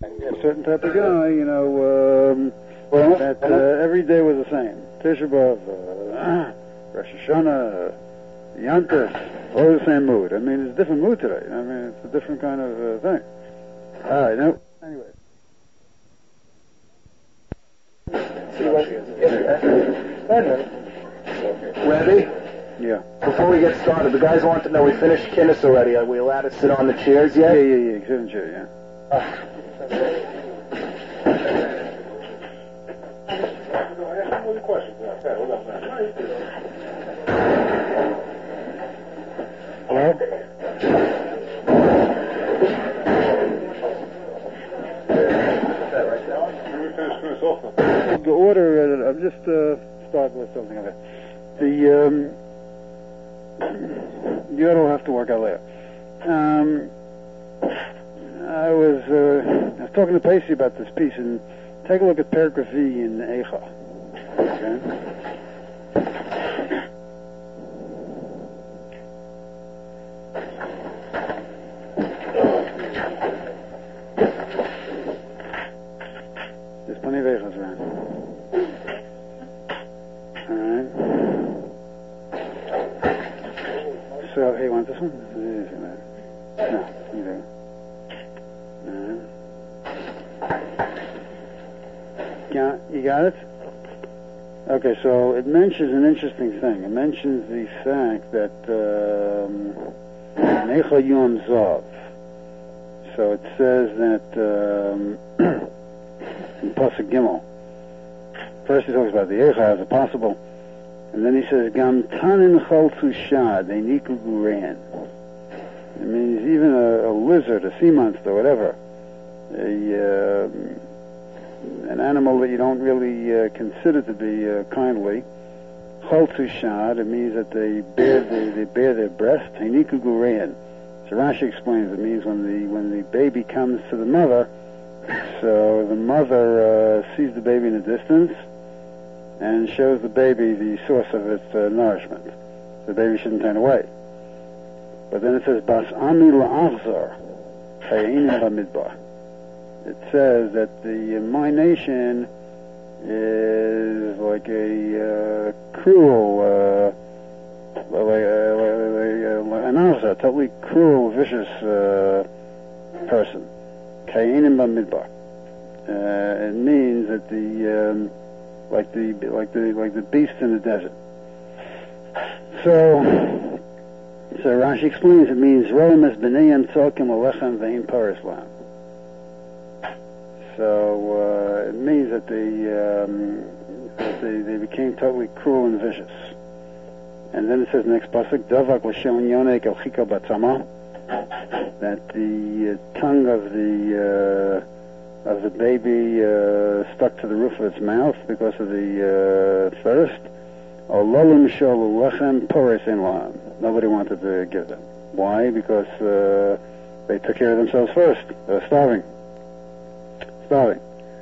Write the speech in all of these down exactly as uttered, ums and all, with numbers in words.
A certain type of guy, you know, um, well, that uh, every day was the same. Tisha B'Av, uh, Rosh Hashanah, Yantif, all the same mood. I mean, it's a different mood today. I mean, it's a different kind of uh, thing. All right, now, anyway. Ready? Yeah. Before we get started, the guys want to know, we finished Kinnis already. Are we allowed to sit on the chairs yet? Yeah, yeah, yeah. Sit in the chair, yeah. Uh. Hello? The order, uh, I'm just uh, starting with something of it. The, um, you don't have to work out later. Um, I was, uh, I was talking to Pacey about this piece, and take a look at paragraph V in Eicha. Okay? There's plenty of Eichas around. Alright. So, hey, you want this one? No, you do. Yeah, you got it? Okay, so it mentions an interesting thing. It mentions the fact that Necha Yom Zav. So it says that um, in Pasuk Gimel. First he talks about the Eicha as a possible, and then he says Gam Tanin Chaltzu Shad Einiku Guran. It means even a, a lizard, a sea monster, whatever, a uh, an animal that you don't really uh, consider to be uh, kindly. Chaltzu Shad, it means that they bear they, they bear their breast. Einiku Guran. So Rashi explains it means when the when the baby comes to the mother, so the mother uh, sees the baby in the distance and shows the baby the source of its uh, nourishment. The baby shouldn't turn away. But then it says, Bas Ami La'achzar, Chayinim B'Midbar. It says that the uh, my nation is like a uh, cruel, uh, like, uh, like, like, an achzar, totally cruel, vicious uh, person. Chayinim B'Midbar. Uh, it means that the um, like the like the like the beast in the desert. So. So Rashi explains it means Roem es b'nei tzokim alechem ve'in paris lam. So uh, it means that they, um, that they they became totally cruel and vicious. And then it says next pasuk Davak l'shem yonek el chika batzama, that the uh, tongue of the uh, of the baby uh, stuck to the roof of its mouth because of the uh, thirst. Ololim shalu lechem paris in lam. Nobody wanted to give them. Why? Because uh, they took care of themselves first. They were starving. Starving.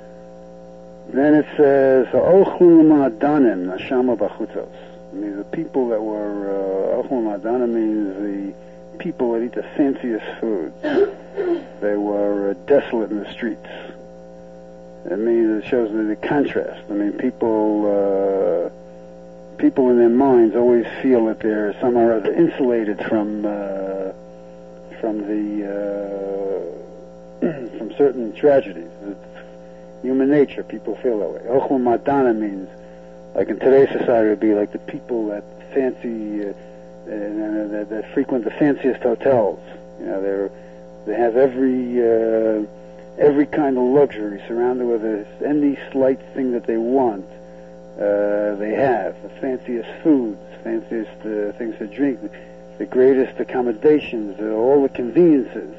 Then it says, Ochlu ma'adanim nashama b'chutzos. I mean, the people that were, Ochlu ma'adanim means the people that eat the fanciest foods. They were uh, desolate in the streets. It means, it shows the, the contrast. I mean, people... Uh, People in their minds always feel that they're somehow or other insulated from uh, from the uh, from certain tragedies. It's human nature. People feel that way. Ochel Madana means, like in today's society, it would be like the people that fancy, uh, uh, that, that frequent the fanciest hotels. You know, they're they have every uh, every kind of luxury surrounded with any slight thing that they want. Uh, they have the fanciest foods, fanciest uh, things to drink, the greatest accommodations, uh, all the conveniences.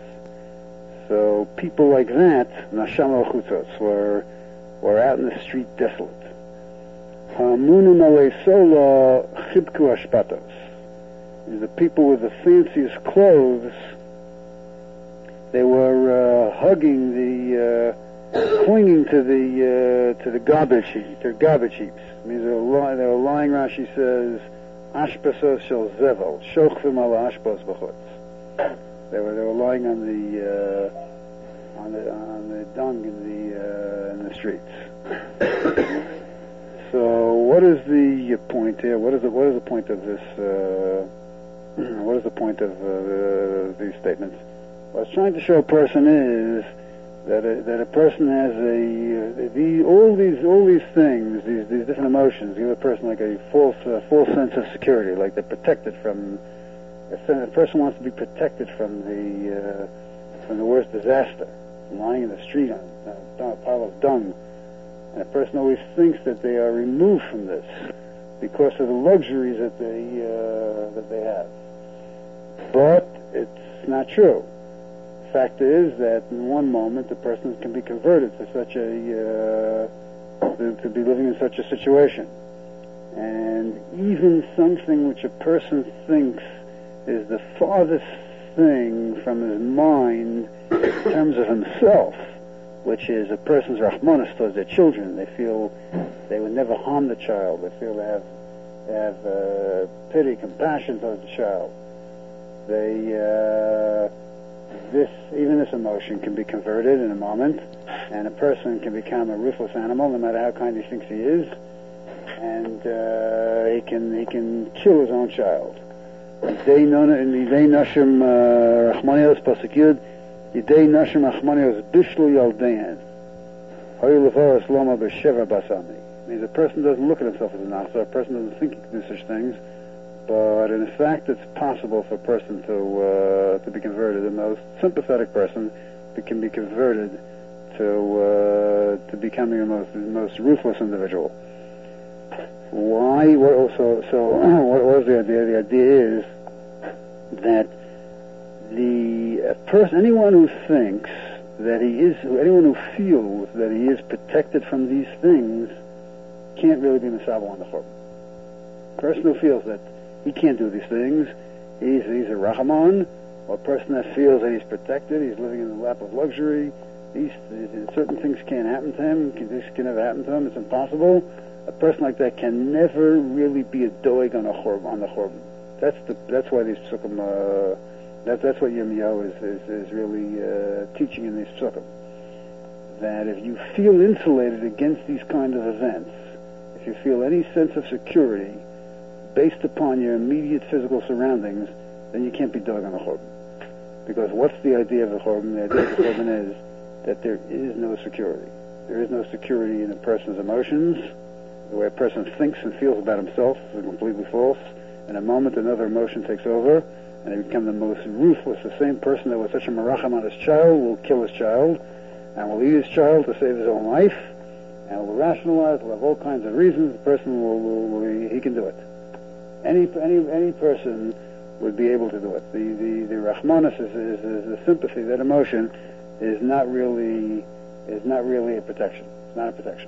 So people like that, Nasham al-Chutzos, were were out in the street desolate. Hamunun alei-sola chibku ashpatos. The people with the fanciest clothes, they were uh, hugging the. Uh, clinging to the uh, to the garbage heap, their garbage heaps. It means they were, li- they were lying. Rashi says, "Ashpasos shel zevel, shochvim ala ashpos b'chutz." They were they were lying on the uh, on the on the dung in the uh, in the streets. So, what is the point here? What is the what is the point of this? Uh, what is the point of uh, these statements? What it's trying to show a person is that a, that a person has a uh, the, all these all these things, these these different emotions, give a person like a false uh, false sense of security, like they're protected from. A person wants to be protected from the uh, from the worst disaster, from lying in the street on a pile of dung, and a person always thinks that they are removed from this because of the luxuries that they uh, that they have. But it's not true. The fact is that in one moment the person can be converted to such a uh, to, to be living in such a situation, and even something which a person thinks is the farthest thing from his mind in terms of himself, which is a person's rahmanas towards their children. They feel they would never harm the child. They feel they have they have uh, pity, compassion towards the child. They uh, this even this emotion can be converted in a moment, and a person can become a ruthless animal, no matter how kind he thinks he is, and uh, he can he can kill his own child. Yidei nashim rachmanios pasuk yud. Yidei nashim rachmanios bishlu yaldein. Hayu levaras loma b'sheva basami. Means a person doesn't look at himself as a nasa. A person doesn't think he can do such things. But in fact, it's possible for a person to uh, to be converted. The most sympathetic person can be converted to uh, to becoming the most the most ruthless individual. Why? What, so, so what was the idea? The idea is that the uh, person, anyone who thinks that he is, anyone who feels that he is protected from these things, can't really be misabel on the churban. A person who feels that he can't do these things, he's he's a rachaman, or a person that feels that he's protected, he's living in the lap of luxury. These, certain things can't happen to him. This can never happen to him. It's impossible. A person like that can never really be a doeg on a chorb, on the chorban. That's the that's why these psukim. Uh, that, that's what Yirmiyahu is is, is really uh, teaching in these psukim. That if you feel insulated against these kind of events, if you feel any sense of security based upon your immediate physical surroundings, then you can't be doeg on the chorban. Because what's the idea of the chorban? The idea of the chorban is that there is no security. There is no security in a person's emotions. The way a person thinks and feels about himself is completely false. In a moment, another emotion takes over, and they become the most ruthless. The same person that was such a meracham on his child will kill his child, and will eat his child to save his own life, and will rationalize, will have all kinds of reasons. The person will, will, will he can do it. Any any any person would be able to do it. The the the rachmanis is, is, is the sympathy, that emotion, is not really is not really a protection. It's not a protection.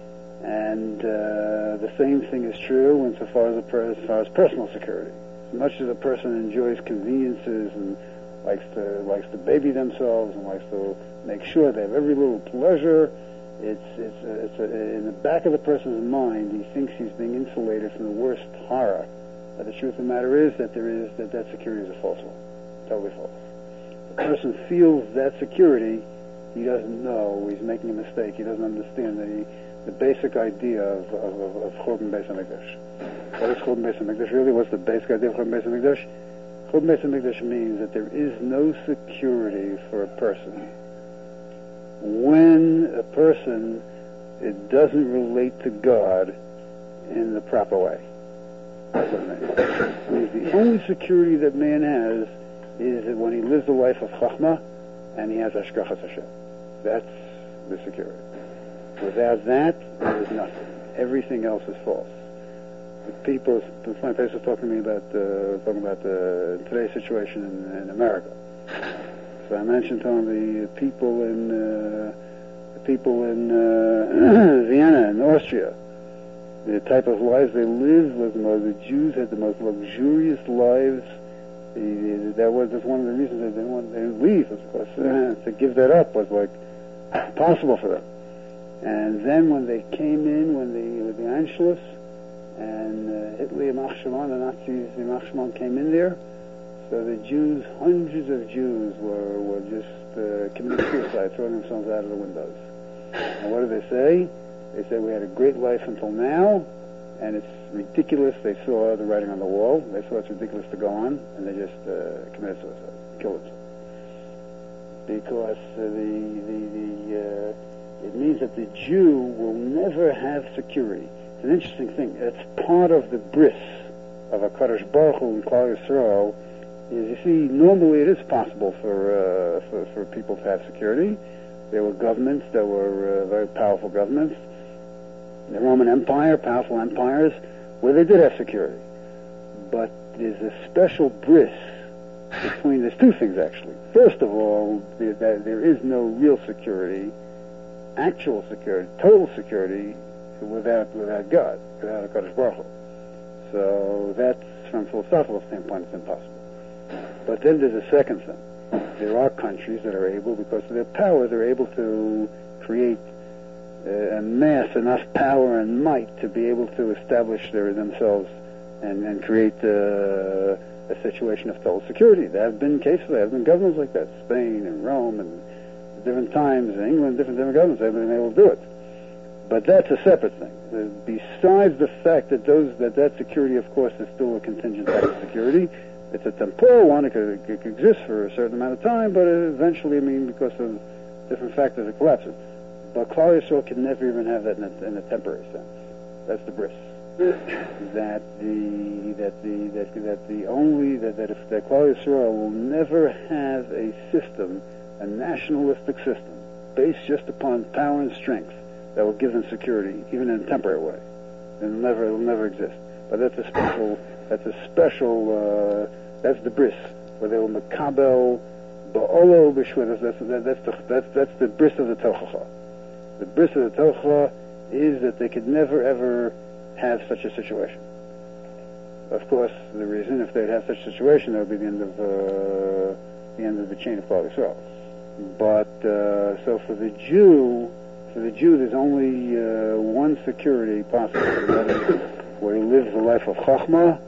And uh, the same thing is true insofar as, a per- as far as personal security. As much as a person enjoys conveniences and likes to likes to baby themselves and likes to make sure they have every little pleasure, it's it's a, it's a, in the back of the person's mind, he thinks he's being insulated from the worst horror. But the truth of the matter is that there is that that security is a false one, totally false. If a person feels that security, he doesn't know he's making a mistake. He doesn't understand the the basic idea of of, of, of Churban Beis HaMikdash. What is Churban Beis HaMikdash really? What's the basic idea of Churban Beis HaMikdash? Churban Beis HaMikdash means that there is no security for a person when a person it doesn't relate to God in the proper way. That's what it means. It means the only security that man has is that when he lives a life of chachma and he has hashgachas Hashem. That's the security. Without that, there is nothing. Everything else is false. The people, my place was talking to me about uh, talking about uh, today's situation in, in America. So I mentioned to him the people in uh, the people in uh, Vienna and Austria. The type of lives they lived was the most, the Jews had the most luxurious lives. The, the, that was that's one of the reasons that they didn't want they didn't leave. Of course, uh, to give that up was like impossible for them. And then when they came in, when the with the Anschluss and uh, Hitler, Yamach Shimon, the Nazis, Yamach Shimon came in there. So the Jews, hundreds of Jews were were just uh, committed suicide, throwing themselves out of the windows. And what do they say? They say we had a great life until now, and it's ridiculous. They saw the writing on the wall. They saw it's ridiculous to go on, and they just uh, committed suicide, killed themselves. Because uh, the the the uh, it means that the Jew will never have security. It's an interesting thing. It's part of the bris of HaKadosh Baruch Hu in Klal Yisrael. Is, you see, normally it is possible for, uh, for for people to have security. There were governments that were uh, very powerful governments. The Roman Empire, powerful empires, where they did have security. But there's a special bris between, there's two things actually. First of all, there, there is no real security, actual security, total security, without without God, without a HaKadosh Baruch Hu. So that's, from a philosophical standpoint, it's impossible. But then there's a second thing. There are countries that are able, because of their power, they're able to create uh, amass enough power and might to be able to establish their, themselves and, and create uh, a situation of total security. There have been cases, there have been governments like that, Spain and Rome and different times, in England, different different governments have been able to do it. But that's a separate thing. Uh, besides the fact that those that that security, of course, is still a contingent type of security. It's a temporal one. It could, it could exist for a certain amount of time, but eventually, I mean, because of different factors, it collapses. But Klal Yisrael can never even have that in a, in a temporary sense. That's the bris. that the that the that that the only that that if the Klal Yisrael will never have a system, a nationalistic system, based just upon power and strength that will give them security, even in a temporary way. It'll never it'll never exist. But that's a special. That's a special, uh, that's the bris, where they will makabel ba'olo b'shua. That's, that's, that's, the, that's, that's the bris of the tochacha. The bris of the tochacha is that they could never ever have such a situation. Of course, the reason, if they'd have such a situation, that would be the end of, uh, the end of the chain of Klal Yisrael. But, uh, so for the Jew, for the Jew, there's only, uh, one security possible, and that is where he lives the life of Chachma,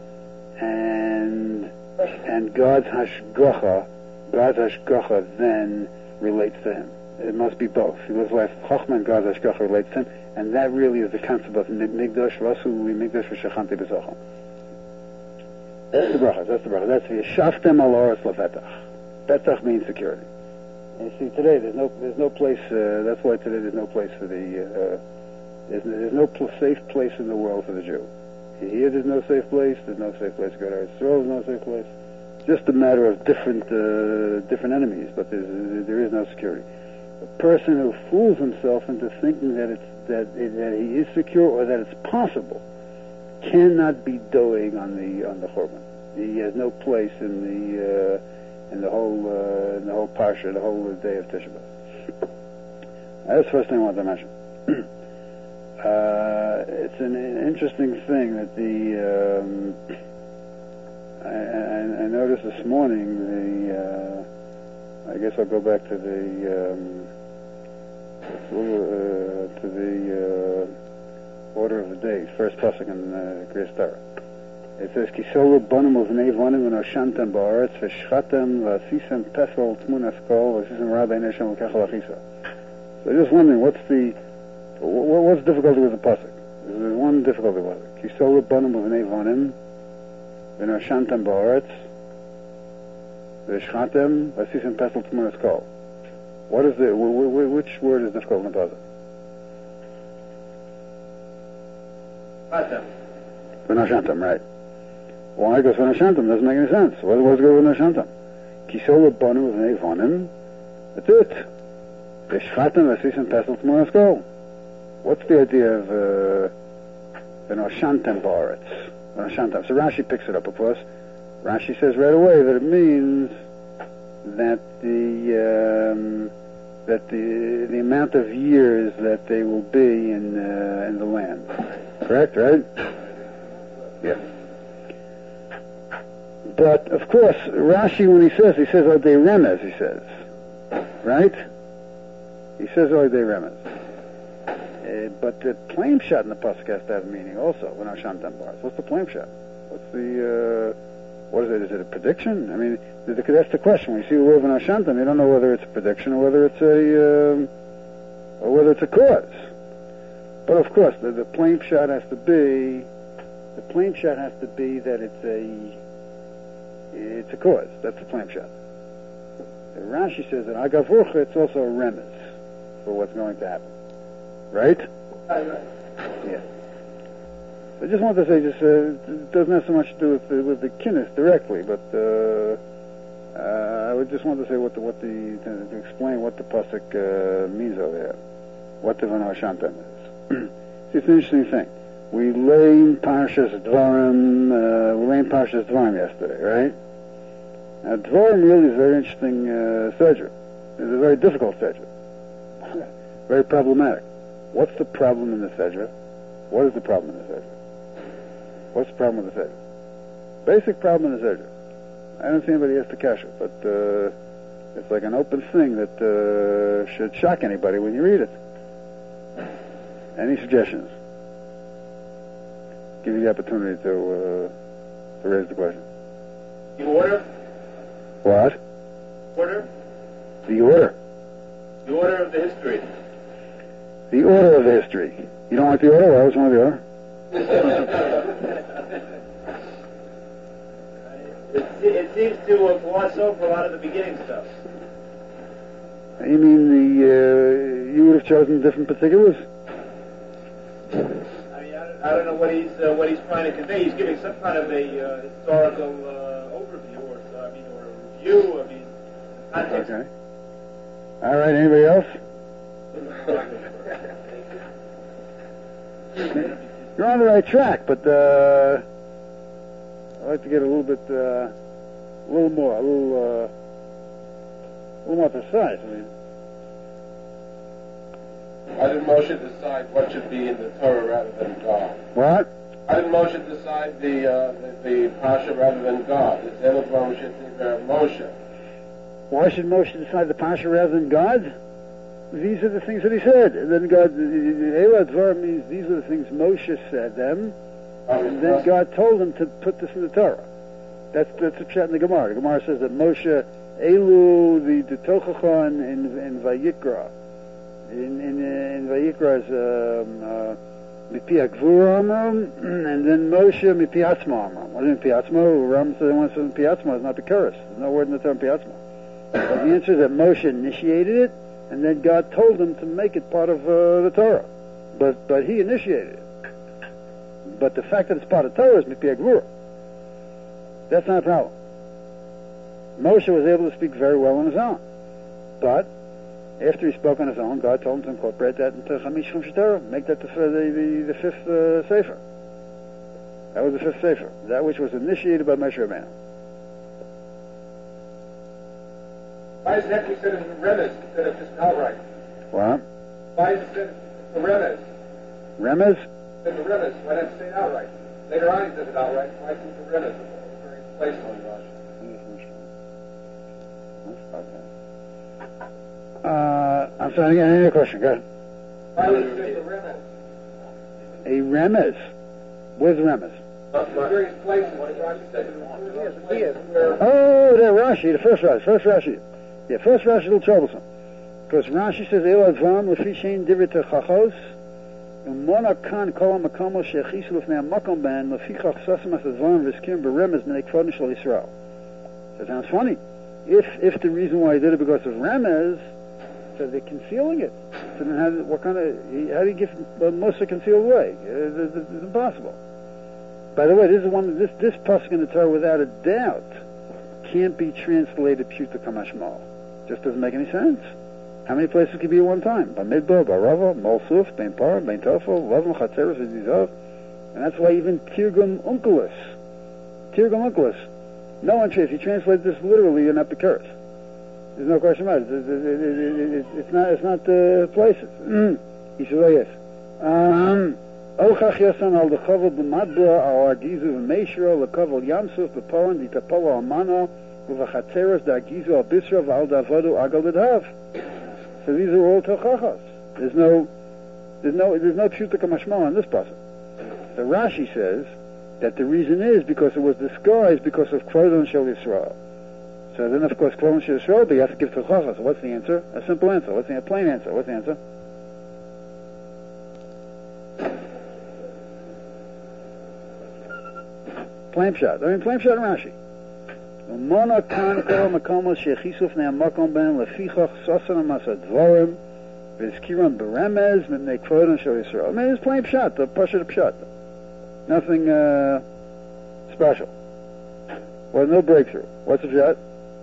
and and God's hashgacha, God's hashgacha then relates to him. It must be both. He lives life of Chachma, and God's hashgacha relates to him, and that really is the concept of Migdash Rasu Migdash V'Shachanti B'Zocham. That's the bracha. That's the bracha. That's V'Yashaftem Al Oretz Levetach. Betach means security. And you see, today there's no there's no place. Uh, that's why today there's no place for the. Uh, there's, there's no pl- safe place in the world for the Jew. Here there's no safe place, there's no safe place to go to Eretz Yisrael, there's no safe place. Just a matter of different uh, different enemies, but there's, there is no security. A person who fools himself into thinking that it's that that he is secure or that it's possible cannot be doing on the on the Churban. He has no place in the uh, in the whole uh, in the whole parsha, the whole day of Tisha B'Av. That's the first thing I wanted to mention. Uh, it's an, an interesting thing that the um, I, I, I noticed this morning the uh, I guess I'll go back to the um, uh, to the uh, order of the day, first pasuk in uh, Kriyas Torah. It says Kisolu bonum uvnei vonim v'noshantem ba'aretz v'shchatem v'asisem pesol tmunas kol v'asisem rabbi neshem v'kechel achisa. So just wondering, what's the What's the difficulty with the pasuk? There's one difficulty with it. Kisolu bonum uvnei vonim v'noshantem ba'aretz v'shchatem v'asisem pesol tmunas kol. What is the which word is difficult in the pasuk? V'noshantem, right? Why? Because v'noshantem doesn't make any sense. What, what's good with v'noshantem? Kisolu bonum uvnei vonim. That's it. V'shchatem v'asisem pesol tmunas kol. What's the idea of v'noshantem ba'aretz? V'noshantem. So Rashi picks it up, of course. Rashi says right away that it means that the um, that the the amount of years that they will be in uh, in the land. Correct, right? Yeah. But of course, Rashi, when he says, he says Odei Remez. He says, right? He says Odei Remez. Uh, but the plain shot in the pasuk has to have meaning also. V'noshantem ba'aretz. What's the plain shot? What's the uh, what is it? Is it a prediction? I mean, The, the, that's the question. When you see the word Hashantam, you don't know whether it's a prediction or whether it's a um, or whether it's a cause. But of course, the, the plain shot has to be the plain shot has to be that it's a it's a cause. That's the plain shot. Rashi says that Agavurcha, it's also a remez for what's going to happen. Right? Yeah. I just want to say, just uh, it doesn't have so much to do with the, with the kinnis directly, but uh, uh, I would just want to say what the what the to, to explain what the pasuk uh, means over there, what the Van Hashantam is. See, it's an interesting thing. We lay in Parshas Dvarim, uh, we lay in Parshas Dvarim yesterday, right? Now, Dvarim really is a very interesting uh, surgery. It's a very difficult surgery. Very problematic. What's the problem in the Sedra? What is the problem in the Sedra? What's the problem with the Sedra? Basic problem in the Sedra. I don't see anybody has to cash it, but uh, it's like an open thing that uh, should shock anybody when you read it. Any suggestions? Give you the opportunity to uh, to raise the question. The order? What? Order? The order. The order of the history. The order of the history. You don't like the order? Well, what's wrong with the order? it, it seems to uh, gloss over a lot of the beginning stuff. You mean the uh, you would have chosen different particulars? I mean, I don't, I don't know what he's uh, what he's trying to convey. He's giving some kind of a uh, historical uh, overview, or uh, I mean, or a review. I mean, context. Okay. All right. Anybody else? You're on the right track, but uh, I'd like to get a little bit, uh, a little more, a little, uh, a little more precise. I mean, Why did Moshe decide what should be in the Torah rather than God? what? Why did Moshe decide the uh, the, the Pasha rather than God? It's Elabram Moshe. Why should Moshe decide the Pasha rather than God? These are the things that he said. And then God, Eila Dvar means these are the things Moshe said them. And then God told him to put this in the Torah. That's that's a chat in the Gemara. The Gemara says that Moshe, Elu, the, the Tochachon in, in Vayikra. In, in, in Vayikra is Mipi Akvura Amram, and then Moshe Mipi Atzma Amram. What is Mipi Atzma? Ram says one says Mipi Atzma is not the Kuris. There's no word in the term Mipi Atzma. But the answer is that Moshe initiated it, and then God told him to make it part of uh, the Torah. But but he initiated it. But the fact that it's part of Torah is Mipi Akvura. That's not a problem. Moshe was able to speak very well on his own. But after he spoke on his own, God told him to incorporate that into Chamish Chum Sh'Torah, make that the, the, the, the fifth uh, Sefer. That was the fifth Sefer. That which was initiated by Moshe Rabbeinu. Why is that said in the Remez instead of just outright? What? Why is it said the Remez? Remez? In the Remez, why not say it outright? Later on he says it outright. Why is it the Remez? Very place on Rashi. Uh, I'm sorry, again, any other question? Go ahead. Why was it the Remez? A remez? Where's the remez? Various places. Rashi said it. Oh, there, Rashi, the first Rashi, first Rashi. Yeah, first Rashi is a little troublesome. Because Rashi says, Eila Dvam, Lefi Shein Divit Chachos, Umona Kan Kol HaMakomo Shechisu Lefnei HaMakom Ben, Lefi Chachsosim As Dvam V'Skim B'Remez B'nei Kvodim Shel Yisrael. That sounds funny. If if the reason why he did it because of remez, so they're concealing it. So then how, what kind of, how do you give uh, Moshe concealed away? Uh, it's, it's impossible. By the way, this is one. This this pasuk in the Torah, without a doubt, can't be translated pshuta kamashmal. Just doesn't make any sense. How many places could be at one time? Bamidbar, Barava, Molsuf, Ben Par, Ben Tofel, Lavim Chatzeres, Zizov, and that's why even Tirgum Unkelus, Tirgum Unkelus, no one if you translate this literally, you're not the curse. There's no question about it. It's, it, it, it, it's not. It's not the uh, places. He says, oh yes. Um. Ochach yasan al dechavel b'madbra al argizu v'meishra lekavel yamsuf b'poran ditapolo amano v'vachatzeres da'argizu al bisra v'al da'avodu agal d'hav. So these are all tochachas. There's no, there's no, there's no pshuta kamashmal on this passage. So Rashi says that the reason is because it was disguised because of Kvodon Shel Yisrael. So then, of course, Klal Neshama Yisrael, but you have to give Tochacha. So what's the answer? A simple answer. What's the a plain answer? What's the answer? Plain shot. I mean, plain shot in Rashi. Umona kan kol makomos shechisuf ne'amakom ben lefichach sosan amasad dvorim v'izkiron beremez mipnei kvodon shel Yisrael. I mean, it's plain shot. The pasha pshat. Nothing uh, special. Well, no breakthrough. What's the pshat?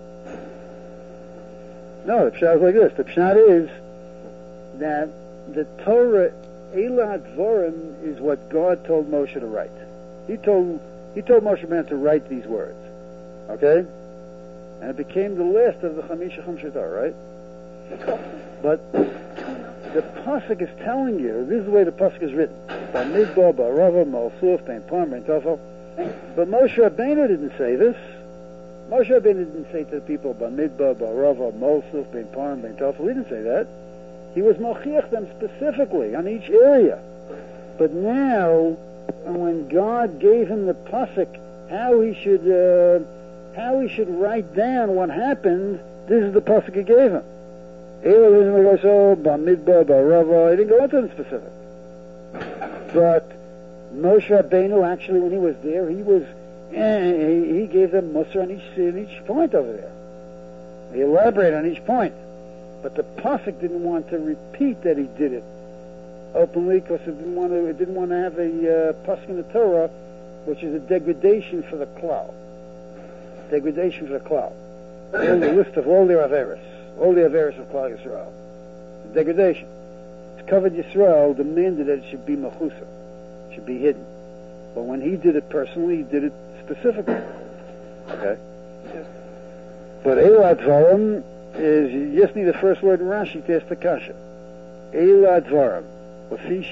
No, the pshat is like this. The pshat is that the Torah, Eila Dvorim, is what God told Moshe to write. He told He told Moshe Rabbeinu to write these words. Okay? And it became the list of the Chamisha Chumshei Torah, right? But the Pasuk is telling you, this is the way the Pasuk is written. Bamidbar, Barava, Malsuf, Ben Parm, Ben Tofel. But Moshe Rabbeinu didn't say this. Moshe Rabbeinu didn't say to the people, Bamidbar, Barava, Malsuf, Ben Parm, Ben Tofel. He didn't say that. He was mochiach them specifically on each area. But now, when God gave him the pasuk, how he should, uh, how he should write down what happened, this is the pasuk he gave him. He didn't go into the specific. But Moshe Rabbeinu, actually, when he was there, he was, eh, he, he gave them Musar on each, on each point over there. He elaborated on each point. But the pasuk didn't want to repeat that he did it openly, because it didn't want to. It didn't want to have a uh, pasuk in the Torah, which is a degradation for the klal. Degradation for the klal. All the list of all their averis, all the averis of Klal Yisrael. Degradation. It's covered Yisrael demanded that it should be mechusa, should be hidden. But when he did it personally, he did it specifically. Okay. But Eila Dvarim is, you just need the first word in Rashi to ask the kasha. Eila Dvarim. So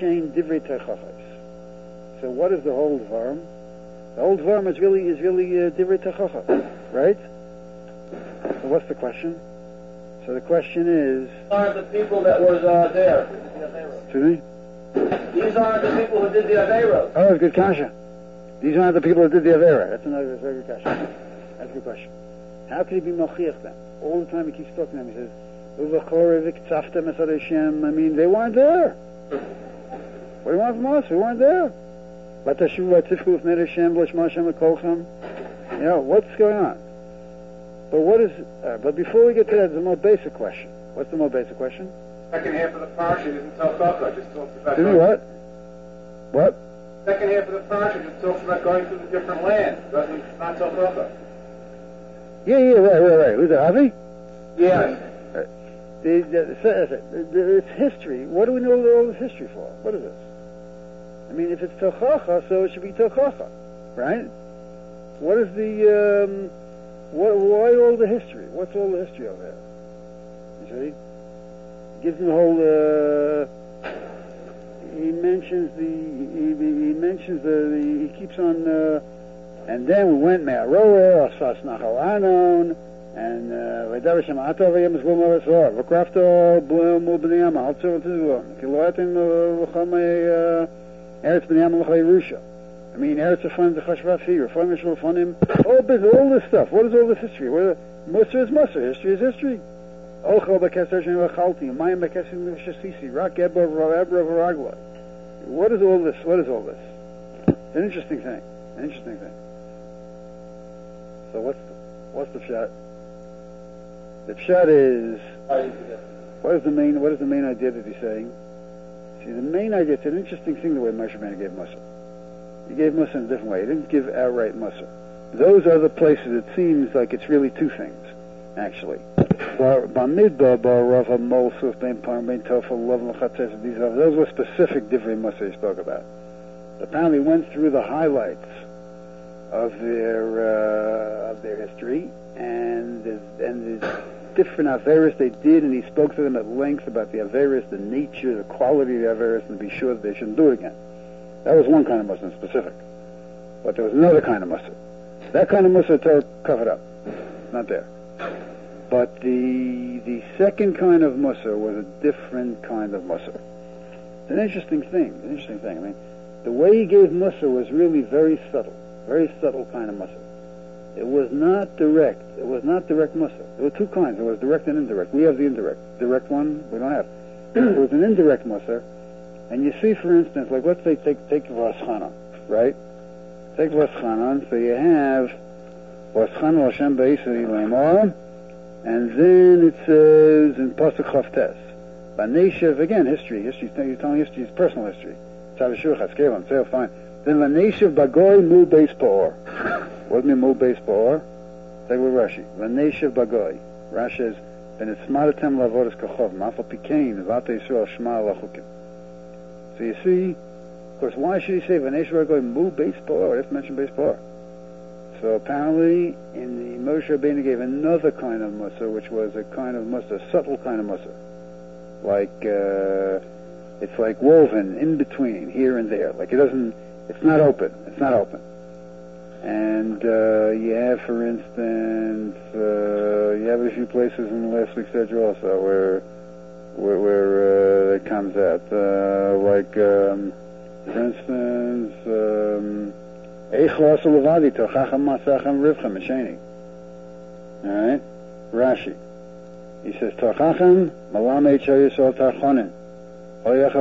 what is the whole Dvarim? The whole Dvarim is really is really uh, Divrei Techacha, right? So what's the question? So the question is... These are the people that was uh, there. Excuse me? These are the people who did the Averos. Oh, that's good kasha. These aren't the people who did the Avera. That's another that's very good kasha. That's a good question. How could he be Mochiach then? All the time he keeps talking to them. He says, I mean, they weren't there. What do you want from us? We weren't there. You know, what's going on? But what is, uh, but before we get to that, there's a more basic question. What's the more basic question? Second half of the parsha isn't Tochacha, just talks about... Excuse me, what? What? Second half of the parsha just talks about going to the different lands. Doesn't, it's not Tochacha. Yeah, yeah, right, right, right. Who's that, Avi? Yes. Uh, the, the, the, the, it's history. What do we know all this history for? What is this? I mean, if it's Tochacha, so it should be Tochacha, right? What is the, um, what, why all the history? What's all the history over there? You see? He gives him the whole, uh, he mentions the, he, he mentions the, the, he keeps on, uh, and then we went Me'aroer, Asas Nachalanon, and V'davar Shem Atov Yem Zlum Avasor, V'krafto Blum Ubniyam, Altzor Tizlum, Kiloatin V'chamei, Eretz B'niyam L'chai Rusha. I mean, Eretz Afon D'chashvafi, Refon Mishul Fonim, all this, all this stuff. What is all this history? What, Musar is Musar, history is history. Ochel B'keser Shem V'chalti, Mayim B'keser V'shasisi, Rak Ebra V'Ebra V'Ragla. What is all this? What is all this? It's an interesting thing. An interesting thing. So what's the, what's the pshat? The pshat is, what is the main, what is the main idea that he's saying? See, the main idea, it's an interesting thing the way Moshe Rabbeinu gave Musar. He gave Musar in a different way. He didn't give outright Musar. Those are the places it seems like it's really two things, actually. Bamidbar, Barava, Molsuf, Ben Parm, Ben Tofel, Lov, L'chatzes, these are, those were specific different Musar he spoke about. Apparently went through the highlights of their uh, of their history and the, and the different averis they did, and he spoke to them at length about the averis, the nature, the quality of the averis, and to be sure that they shouldn't do it again. That was one kind of Muslim specific, but there was another kind of Muslim. That kind of Muslim Torah covered up, not there. But the the second kind of Muslim was a different kind of Muslim. It's an interesting thing. An interesting thing. I mean, the way he gave Musar was really very subtle, very subtle kind of Musar. It was not direct. It was not direct Mussar. There were two kinds. There was direct and indirect. We have the indirect. Direct one, we don't have. There was an indirect Mussar. And you see, for instance, like let's say take take Rosh Hashanah, right? Take Rosh Hashanah. So you have Rosh Hashanah Hashem Be'isai Le'emor, and then it says in Pasuk Chavtes, Vaneshev, again history. History. You're telling history. It's personal history. Tzavashur Chaskelim. So fine. Then Vaneshev Bagoy Mu Beis Pa'or. What do you mean Mu Beis Pa'or? Take with Rashi. Vaneshev Bagoy. Rashi says, "Ben etzmadatem lavodas kachov mafal pikein v'ata Yisrael shema lachukim." So you see, of course, why should he say Vaneshev Bagoy Mu Beis Pa'or? If mentioned Beis Pa'or. So apparently, in the Moshe Rabbeinu gave another kind of Mussar, which was a kind of Mussar, a subtle kind of Mussar, like uh, it's like woven in between here and there. Like it doesn't. It's not open. It's not open. And uh, you have, for instance, uh, you have a few places in last week's schedule also where where, where uh, it comes out. Uh, like, um, for instance, Eichos Levadi Tochachem Masachem Rivchem Mesheni. All right, Rashi. He says Tochachem Malamei Chayisol Tarchonin. He saw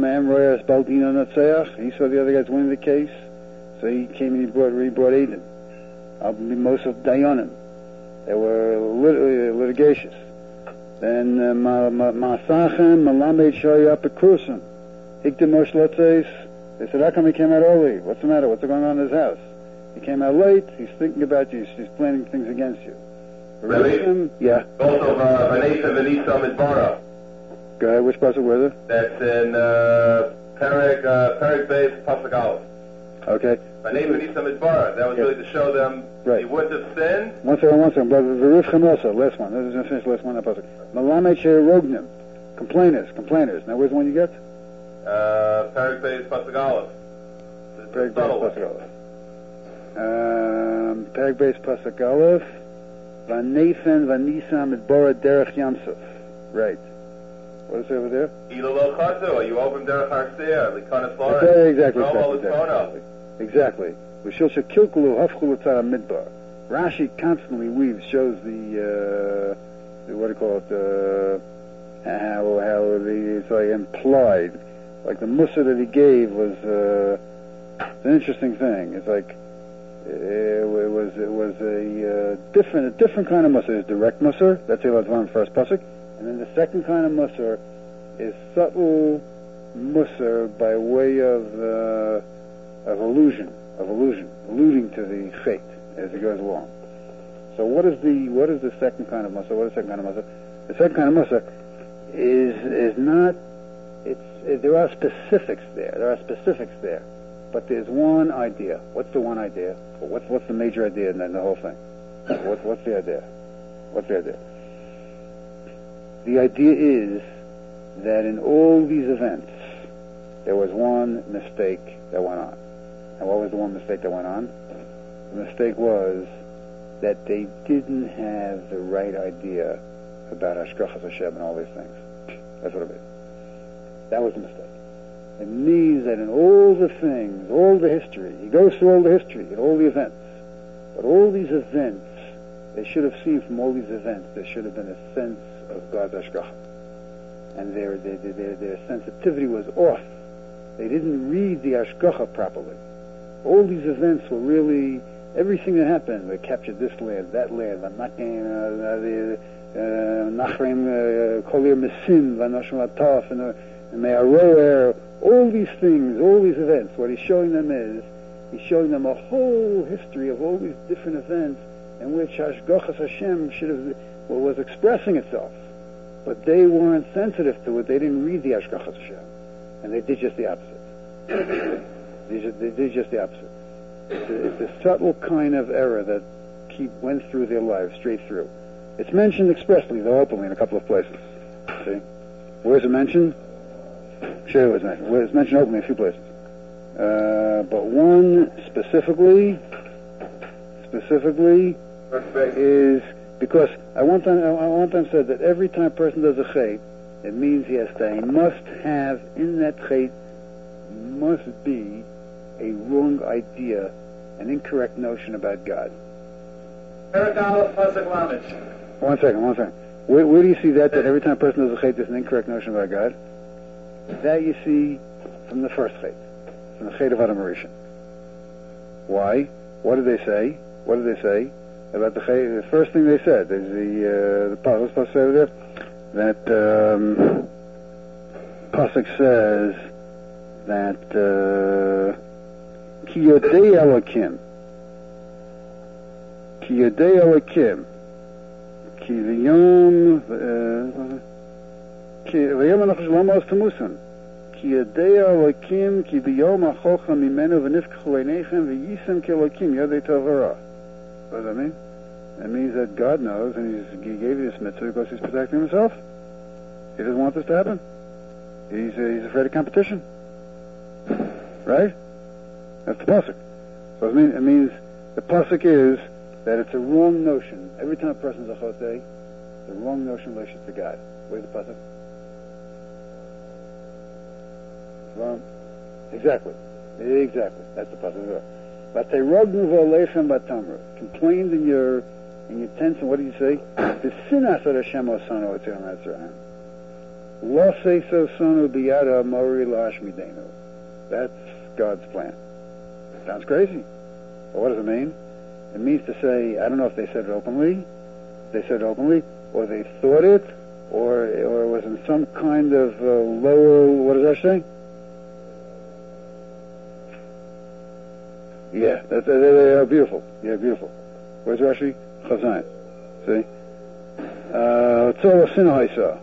the other guys winning the case, so he came and he brought, he brought Eden. Most of Dayanim. They were lit- litigious. Then Masachem, Malamed Shoyap Krusim. Hiktim Moshlotzes. They said, how come he came out early? What's the matter? What's going on in his house? He came out late. He's thinking about you. He's planning things against you. Really? Yeah. Also, Vanessa Vanessa Midbara. Go ahead. Which pasuk was it? That's in uh, Perek uh, Perek Beis Pasuk Aleph. Okay. Vanessa Vanessa Midbara. That was Yeah. really to show them Right. he wouldn't have sinned. One second, one second. But Verufchem also, last one. This is going to finish last one. That pasuk. Malamed Rognim. Complainers, complainers. Now, where's the one you get? Uh, Perek Beis Pasuk Aleph. The- the Perek subtle Beis one. Pasuk Aleph. Um, Perek Beis Pasuk Aleph. Vanethan Vanisam Midbara Derech Yamsuf. Right. What is it over there? Ilalo Chazu. You open Derech Harsea. Likanas Lawrence. Okay, exactly, Romo exactly, Latono. exactly. Exactly. Kilkulu Hafchulu Tzara Midbar. Rashi constantly weaves, shows the, uh, the what do you call it, uh, how, how the, it's like implied. Like the Mussar that he gave was, uh, it's an interesting thing. It's like, it was, it was a, uh, different, a different kind of Mussar. It's direct Mussar. That's the Latvan first pasuk. And then the second kind of Mussar is subtle Mussar by way of, uh, of illusion, of illusion, alluding to the fate as it goes along. So what is the, what is the second kind of Mussar? What is the second kind of Mussar? The second kind of Mussar is, is not, it's, it, there are specifics there. There are specifics there. But there's one idea. What's the one idea? What's, what's the major idea in the whole thing? What, what's the idea? What's the idea? The idea is that in all these events, there was one mistake that went on. And what was the one mistake that went on? The mistake was that they didn't have the right idea about Hashgachas Hashem and all these things. That's what it is. That was the mistake. It means that in all the things, all the history, he goes through all the history and all the events, but all these events, they should have seen from all these events, there should have been a sense of God's Hashgacha. And their, their, their, their sensitivity was off. They didn't read the Hashgacha properly. All these events were really, everything that happened, they captured this land, that land, the Nakim, the Nachrim, Kolir Mesim, Vanoshim Lataf, and the Me'aroer, all these things, all these events, what he's showing them is, he's showing them a whole history of all these different events in which Hashgachas Hashem should have, well, was expressing itself. But they weren't sensitive to it. They didn't read the Hashgachas Hashem. And they did just the opposite. they, just, they did just the opposite. It's a, it's a subtle kind of error that keep went through their lives, straight through. It's mentioned expressly, though openly, in a couple of places. See? Where's it mentioned? Sure, it was mentioned. Well, it's mentioned openly in a few places. Uh, but one specifically, specifically, is because I want them. I want them said that every time a person does a chait, it means he has to. He must have in that chait must be a wrong idea, an incorrect notion about God. Perek Aleph, Pasuk Lamed. One second, one second. Where, where do you see that, that every time a person does a chait, there's an incorrect notion about God? That you see from the first chait, from the chait of Adam Rishon. Why? What did they say? What did they say about the chait? The first thing they said is the, uh, the Pasuk, what's supposed to say there? That, um, Pasuk says that, uh, Ki Yodei Elokim. Ki Yodei Elokim. Ki V'yom, Ki V'yom Anoch Shalom Os Tamusan. Ki Yodei Elokim, Ki V'yom Achocha Mimenu V'nifkach Leinechem V'yisem Ki Elokim Yodei Tovara. What does that mean? That means that God knows, and he's, he gave you this mitzvah because he's protecting himself. He doesn't want this to happen. He's, uh, he's afraid of competition. Right? That's the pasuk. So it means, it means the pasuk is that it's a wrong notion. Every time a person's a chotei, it's a wrong notion in relation to God. Where's the pasuk? It's wrong. Exactly. Exactly. That's the pasuk. Vateirognu v'olechem batamru. Complained in your in your tents, and what did you say? The sinas ad Hashem osanu etzem Mitzrayim. Lo seiso sonu biyada mori la'ashmidenu. That's God's plan. Sounds crazy. But what does it mean? It means to say, I don't know if they said it openly, they said it openly, or they thought it, or or it was in some kind of uh, lower, what does that say? Yeah, that's, they, they are beautiful. Yeah, beautiful. Where's Rashi? Chazayin. See? Tzor Sinhaisa.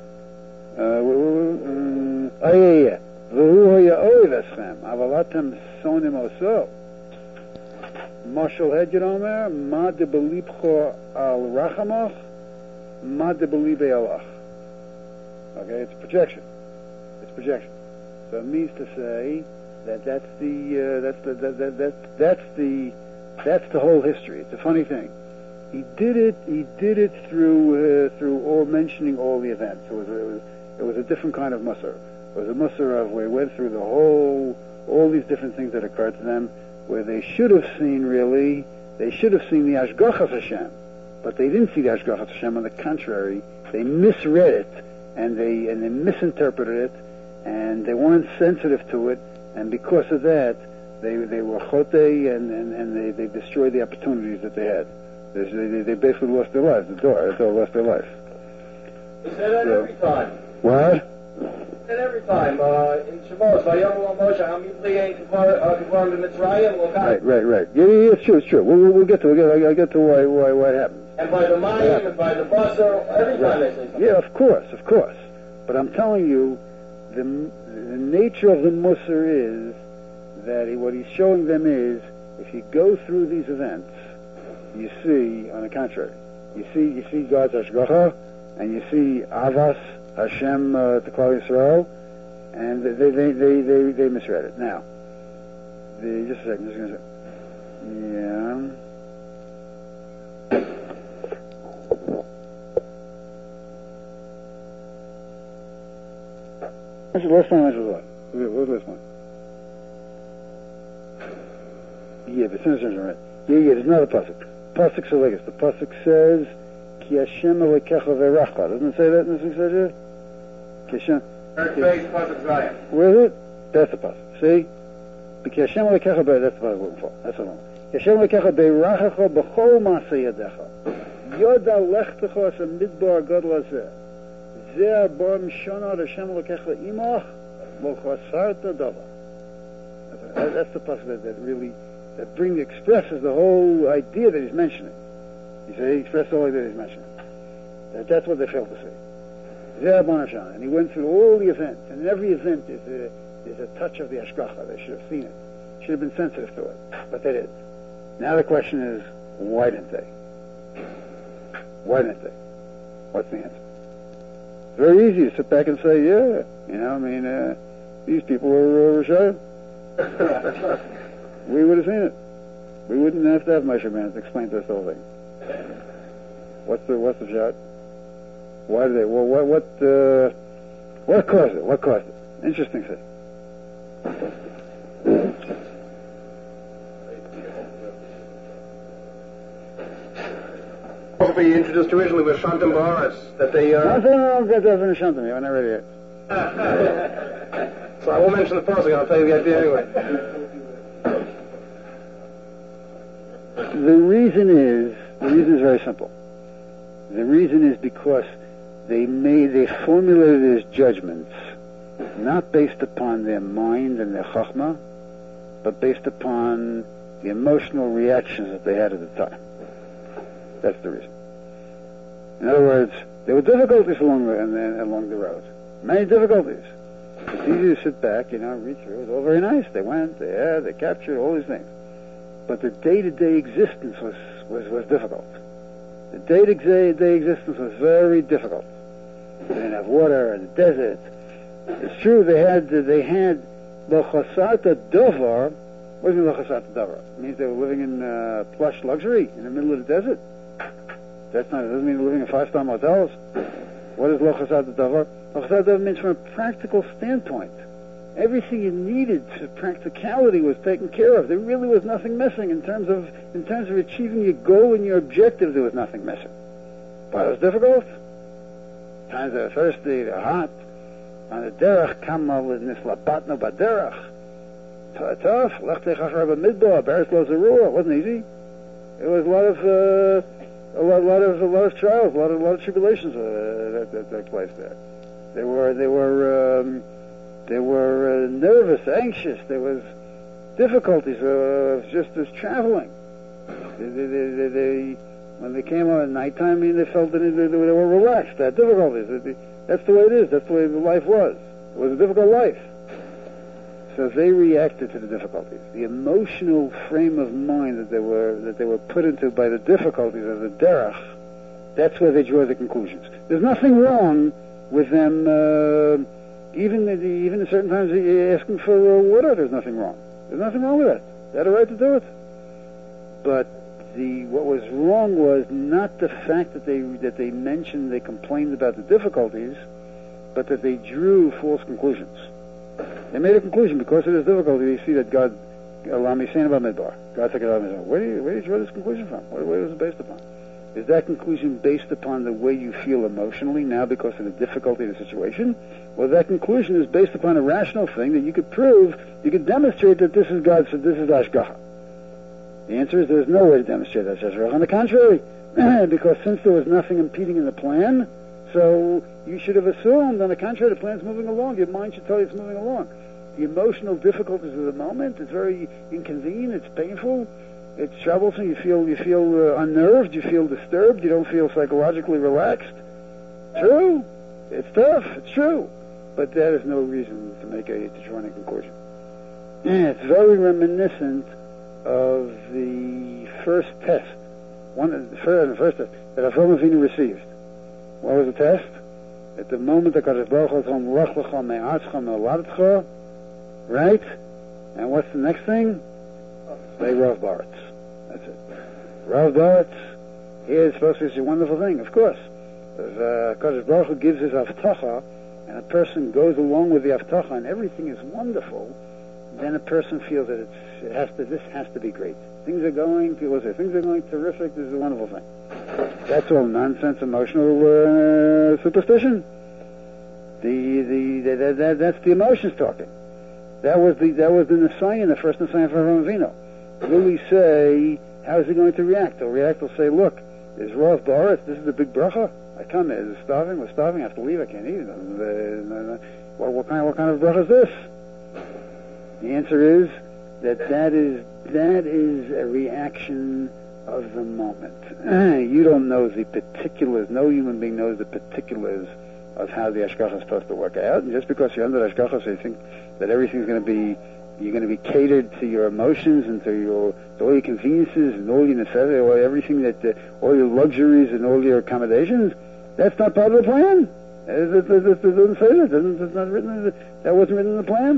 Oh, yeah, yeah. V'hu hoya oiv eschem, avalatem sonim oso. Mashal Hedger Omer, ma de belibcho al rachamach, ma de belibe alach. Okay, it's projection. It's projection. So it means to say that that's the uh, that's the that, that, that that's the that's the whole history. It's a funny thing. He did it. He did it through uh, through all mentioning all the events. It was a, it was it was a different kind of musar. It was a musar of where he went through the whole all these different things that occurred to them, where they should have seen really they should have seen the Hashgachas Hashem, but they didn't see the Hashgachas Hashem. On the contrary, they misread it and they and they misinterpreted it, and they weren't sensitive to it. And because of that, they they were chotei, and, and, and they, they destroyed the opportunities that they had. They, they, they basically lost their lives. The door, the door lost their life. They say that so, every time. What? They say that every time. Uh, in Shavuos, Vayomu Moshe, Hamidli Kavarim Mitzrayim. Right, right, right. Yeah, yeah, it's true, it's true. We'll, we'll get to we'll get, I'll get to why why why it happens. And by the Mayim, and by the Basar, every time they say something. Yeah, of course, of course. But I'm telling you, the the nature of the Musar is that he, what he's showing them is, if you go through these events, you see, on the contrary, you see you see God's Hashgacha, and you see Avas Hashem uh, to Klal Yisrael, and they they, they they they misread it. Now, the, just a second, just a second. Yeah. What's the last one? What's the last one? What's the last one? Yeah, the sentence is right. Yeah, yeah, there's another pasuk. Pasuk Selegas. The pasuk says, Ki Hashem Elokecha V'Racha. Doesn't it say that in the sixth verse? Ki Hashem. Pasuk Zion. Where is it? That's the pasuk. See? Ki Hashem Elokecha V'Racha. That's the pasuk we're looking for. That's the one. Ki Hashem Elokecha V'Rachacha B'chol Ma'aseh Yadecha. Yoda Lechtecha Asem Midbar Gadol Hazeh. Zeh Bar Mishana Hashem Elokecha Imach Lo Chasarta Dava. That's the pasuk that, that really that bring expresses the whole idea that he's mentioning. He said he expressed the whole idea that he's mentioning. That, that's what they failed to say. Zeh Bar Mishana, and he went through all the events, and in every event is a is a touch of the Hashgacha. They should have seen it, should have been sensitive to it, but they didn't. Now the question is, why didn't they? Why didn't they? What's the answer? It's very easy to sit back and say, yeah, you know, I mean, uh, these people were uh, Rishayim. We would have seen it. We wouldn't have to have measurements to explain to us the whole thing. What's the what's the shot? Why did they? Well, what what uh, what caused it? What caused it? Interesting thing. what we introduced originally with Shantam Baras, that they... Uh... Nothing wrong with that in Shantam, you never read it. So I won't mention the parsing, I'll tell you the idea anyway. The reason is, the reason is very simple. The reason is because they made, they formulated his judgments not based upon their mind and their chachma, but based upon the emotional reactions that they had at the time. That's the reason. In other words, there were difficulties along the, along the road. Many difficulties. It's easy to sit back, you know, read through. It was all very nice. They went, they had, they captured, all these things. But the day-to-day existence was, was, was difficult. The day-to-day existence was very difficult. They didn't have water in the desert. It's true, they had, they had Lochasat Dovar. What does it mean Lochasat Dovar? It means they were living in uh, plush luxury in the middle of the desert. That's not, it doesn't mean living in five-star motels. What is Lochasat Dovar? Lochasat Dovar means from a practical standpoint. Everything you needed for practicality was taken care of. There really was nothing missing in terms of in terms of achieving your goal and your objective. There was nothing missing. But it was difficult. Times they were thirsty, they were hot. On the derech, kamal nislapatno baderech. Tough. Lechtech achar b'midbar. Beres lo zerua. It wasn't easy. It was a lot of uh, a lot, lot of a lot of trials, a lot of a lot of tribulations uh, that, that took place there. They were they were. Um, They were uh, nervous, anxious. There was difficulties uh, just as traveling. They, they, they, they, when they came out at nighttime, I mean, they felt that they, they were relaxed. They had difficulties. That's the way it is. That's the way the life was. It was a difficult life. So they reacted to the difficulties. The emotional frame of mind that they were that they were put into by the difficulties of the derech, that's where they draw the conclusions. There's nothing wrong with them. Uh, Even the, even at certain times asking for uh, water, there's nothing wrong. There's nothing wrong with that. They had a right to do it. But the what was wrong was not the fact that they that they mentioned, they complained about the difficulties, but that they drew false conclusions. They made a conclusion because of this difficulty. They see that God, allow me saying about Midbar, God took it out of Midbar. Where do you where do you draw this conclusion from? What, what was it based upon? Is that conclusion based upon the way you feel emotionally now because of the difficulty of the situation? Well, that conclusion is based upon a rational thing that you could prove, you could demonstrate that this is God's, this is Ashgacha. The answer is there's no way to demonstrate that Ashgacha. On the contrary, because since there was nothing impeding in the plan, so you should have assumed, on the contrary, the plan's moving along. Your mind should tell you it's moving along. The emotional difficulties of the moment, it's very inconvenient, it's painful. It's troublesome. You feel you feel uh, unnerved. You feel disturbed. You don't feel psychologically relaxed. True, it's tough. It's true, but that is no reason to make a to draw any conclusion. And it's very reminiscent of the first test. One the first, the first test that Avraham Avinu received. What was the test? At the moment that Kadosh Baruch Hu told him, "Rach lecha me'atzcha me'oladetcha," right? And what's the next thing? Say Rav Baritz. That's it. Rav Baritz, here is supposed to be a wonderful thing, of course. If uh, Kadosh Baruch Hu gives his avtacha, and a person goes along with the avtacha, and everything is wonderful, then a person feels that it's, it has to. This has to be great. Things are going. People say things are going terrific. This is a wonderful thing. That's all nonsense, emotional uh, superstition. The the, the, the that, that's the emotions talking. That was the that was the Nisayan, the first Nisayan for Avraham Avinu. Will we say, how is he going to react? He'll react, he'll say, look, there's Rav Baritz, this is the big bracha. I come here, it's starving, we're starving, I have to leave, I can't eat. Uh, what, what, kind, what kind of bracha is this? The answer is that that is, that is a reaction of the moment. You don't know the particulars, no human being knows the particulars of how the Ashgacha is supposed to work out. And just because you're under Ashgacha, so you think that everything's going to be You're going to be catered to your emotions and to your to all your conveniences and all your necessities, or everything that uh, all your luxuries and all your accommodations. That's not part of the plan. It doesn't say that. It's not written. In the, that wasn't written in the plan.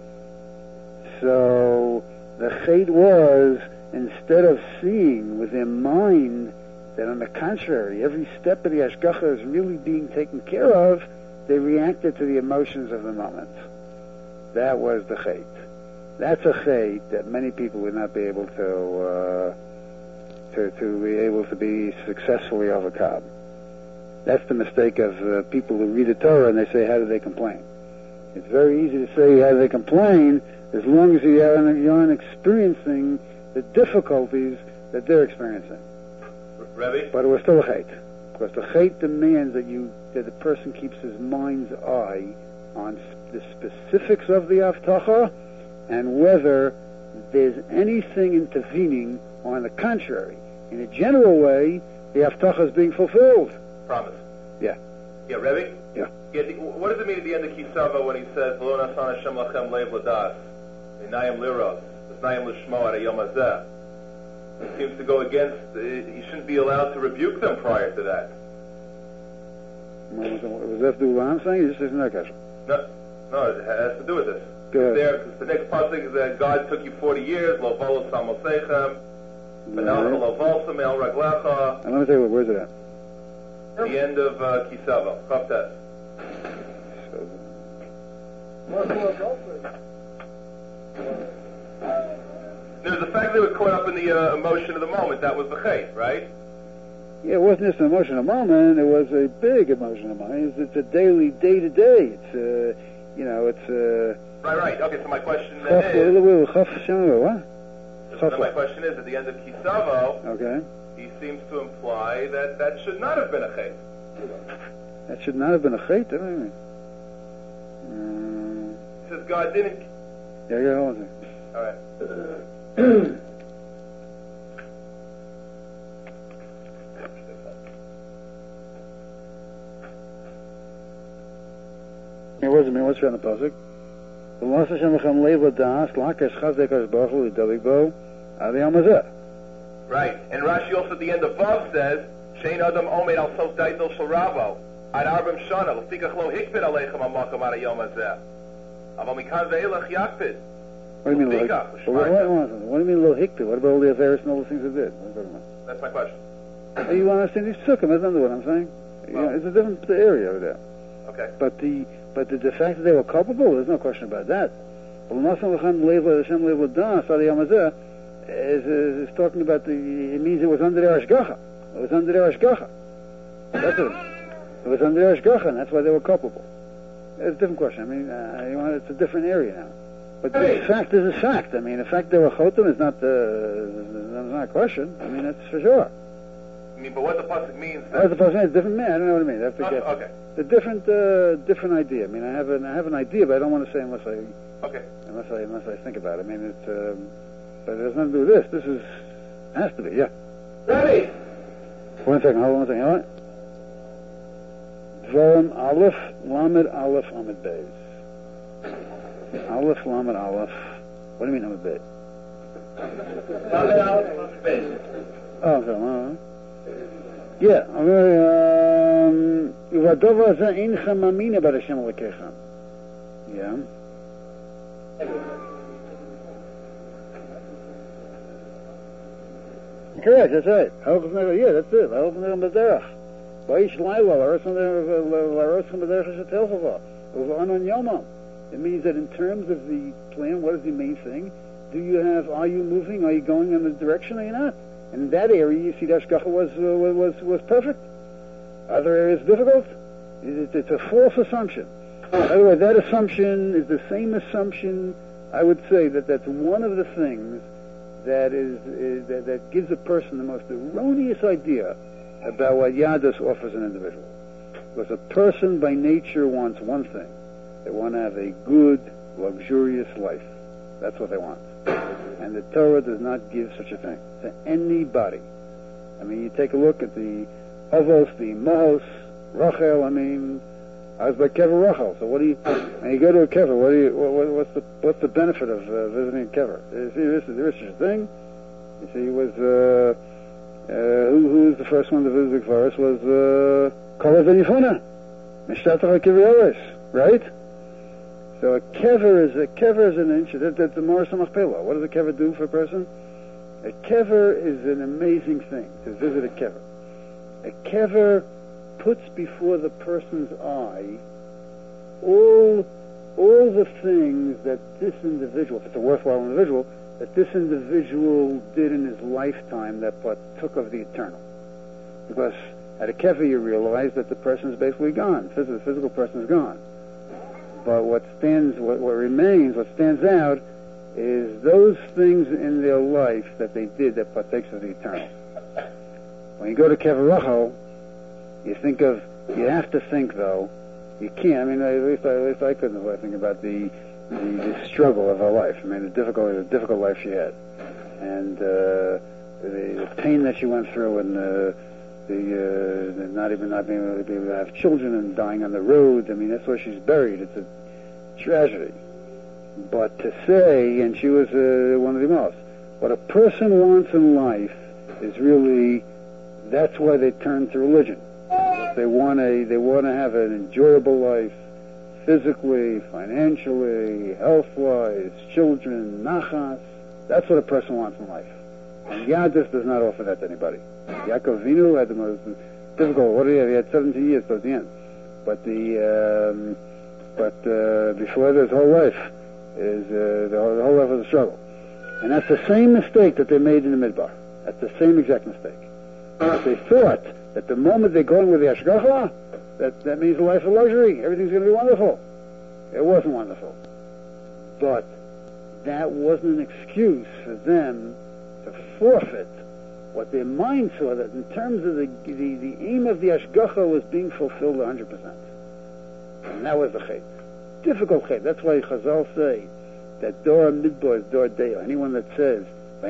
So the chait was, instead of seeing with their mind that, on the contrary, every step of the Ashgacha is really being taken care of, they reacted to the emotions of the moment. That was the chait. That's a chait that many people would not be able to uh, to, to be able to be successfully overcome. That's the mistake of uh, people who read the Torah and they say, how do they complain? It's very easy to say, how do they complain, as long as you aren't, you aren't experiencing the difficulties that they're experiencing. Rebbe? But it was still a hate. Because the hate demands that you that the person keeps his mind's eye on the specifics of the Avtacha and whether there's anything intervening, or on the contrary, in a general way, the Avtacha is being fulfilled. Promise. Yeah. Yeah, Rebbe? Yeah. Yeah, the, what does it mean at the end of Kisava when he says, Lo nasan Hashem lachem leiv ladas, Nayim liros, Nayim lishmo at Yom hazeh? It seems to go against, uh, he shouldn't be allowed to rebuke them prior to that. Was that to do with what I'm saying? This isn't that question. No, no, it has to do with this. Good. There, the next pasuk is that God took you forty years, lo volos samosechem, v'nalcha lo volsam el raglacha. And let me tell you what, where's it at? The end of uh, Kisava, Chavtes. There's the fact that they were caught up in the uh, emotion of the moment. That was the chait, right? Yeah, it wasn't just an emotional moment. It was a big emotional moment. It's, it's a daily, day to day. It's, uh, you know, it's. Uh, right, right. Okay, so my question then is. What? So my question is, at the end of Kisavo, okay, he seems to imply that that should not have been a chait. That should not have been a chait. I mean, um, he says God didn't. Yeah, yeah, hold on. All right. It wasn't me. What's on the pasuk? Right, and Rashi also at the end of Vav says, "Shein Adam Omed Al Sof Daitel Shel Ravo Ad Arbam Shana L'Fikach Lo Hikpid Aleichem HaMakom Ad Hayom Hazeh Aval Mikan Ve'elach Yakpid." What do you mean, lo, what, what, what do you mean, lo hikpid? What about all the affairs and all the things it did? That's my question. Hey, you understand? He's tzukim. That's not what I'm saying. Well, you know, it's a different area over there. Okay. But the but the, the fact that they were culpable, there's no question about that. Is, is, is talking about the. It means it was under their ashgacha. It was under their ashgacha. That's it. It was under their ashgacha, and that's why they were culpable. It's a different question. I mean, uh, you know, it's a different area now. But the fact is a fact. I mean, the fact they were chotem is not the uh, not a question. I mean, that's for sure. I mean, but what the pasuk means. What the pasuk means is different. Man, I don't know what it means. I have to oh, get okay. The different uh, different idea. I mean, I have an I have an idea, but I don't want to say unless I okay unless I unless I think about it. I mean, it's um, but it has nothing to do with this. This is has to be, yeah. Ready? One second. Hold on one second. All right. Dvarim Aleph Lamed Aleph Amid Beis. Aleph Lamed Aleph. What do you mean Amid Beis? Lamed Aleph Amid Beis. Oh, okay. All right. Yeah. Um. Uvadover Zeh Eincha Mamina Bar Hashem Elokecha. Yeah. Correct, that's right. Yeah, that's it. It means that in terms of the plan, what is the main thing? Do you have, are you moving? Are you going in the direction or you're not? And in that area, you see that Ashgacha was, uh, was, was perfect. Other areas difficult. It, it's a false assumption. By the way, that assumption is the same assumption, I would say, that that's one of the things that is, is that, that gives a person the most erroneous idea about what Yadus offers an individual. Because a person by nature wants one thing. They want to have a good, luxurious life. That's what they want. And the Torah does not give such a thing to anybody. I mean, you take a look at the Avos, the Mahos, Rachel, I mean, I was by Kever Rachel. So what do you, and you go to a Kever, what do you, what, what's the, what's the benefit of uh, visiting a Kever? You see, this is, this is a thing. You see, was, uh, uh, who, who was the first one to visit the Kvaris? Was, uh, Kol Ben Yifuna. Mishtata HaKivyoris, right? So a kever is a kever is an inch. That, that's the Morris Machpelah. What does a kever do for a person? A kever is an amazing thing to visit a kever. A kever puts before the person's eye all all the things that this individual, if it's a worthwhile individual, that this individual did in his lifetime that partook of the eternal. Because at a kever you realize that the person is basically gone. The physical person is gone. But what stands, what, what remains, what stands out is those things in their life that they did that partakes of the eternal. When you go to kever rachel, you think of, you have to think though, you can't, I mean, at least I, at least I couldn't I think about the, the, the struggle of her life. I mean, the difficult, the difficult life she had. And uh, the, the pain that she went through, and uh, the, uh, the not even not being able to, be able to have children and dying on the road. I mean, that's where she's buried. It's a tragedy. But to say, and she was uh, one of the most, what a person wants in life is really, that's why they turn to religion. They want a, they want to have an enjoyable life, physically, financially, health-wise, children, nachas. That's what a person wants in life. And Yadus does not offer that to anybody. Yaakov Avinu had the most difficult, what did he have? He had seventy years towards the end. But the, um, but uh, before that, his whole life is, uh, the, whole, the whole life was a struggle. And that's the same mistake that they made in the Midbar. That's the same exact mistake. They thought that the moment they're going with the Hashgacha, that, that means a life of luxury. Everything's going to be wonderful. It wasn't wonderful. But that wasn't an excuse for them to forfeit what their mind saw, that in terms of the, the, the aim of the Hashgacha was being fulfilled one hundred percent. And that was the Chet. Difficult Chet. That's why Chazal say that Dor Midbar is Dor Deo. Anyone that says,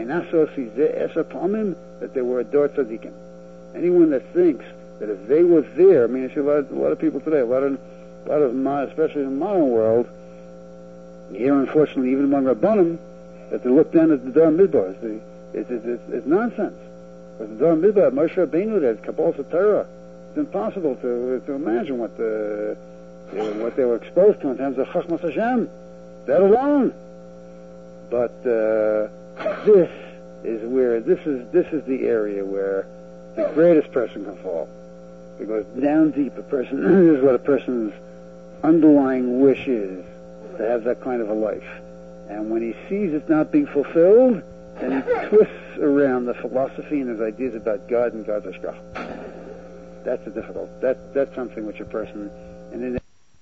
that they were a Dor Tzadikim. Anyone that thinks that if they were there, I mean, you see a lot, a lot of people today, a lot of, a lot of, especially in the modern world, here, unfortunately, even among Rabbanim, that they look down at the Dor Midbar. It's, the, it's, it's, it's, it's nonsense. Because the Dor Midbar, Moshe Rabbeinu, that Kabbalah Torah, it's impossible to to imagine what the what they were exposed to in terms of Chachmas Hashem. That alone. But uh, this is where this is this is the area where the greatest person can fall, because down deep, a person this is what a person's underlying wish is, to have that kind of a life. And when he sees it's not being fulfilled, then he twists around the philosophy and his ideas about God and God's Hashgacha. That's a difficult. That that's something which a person, and then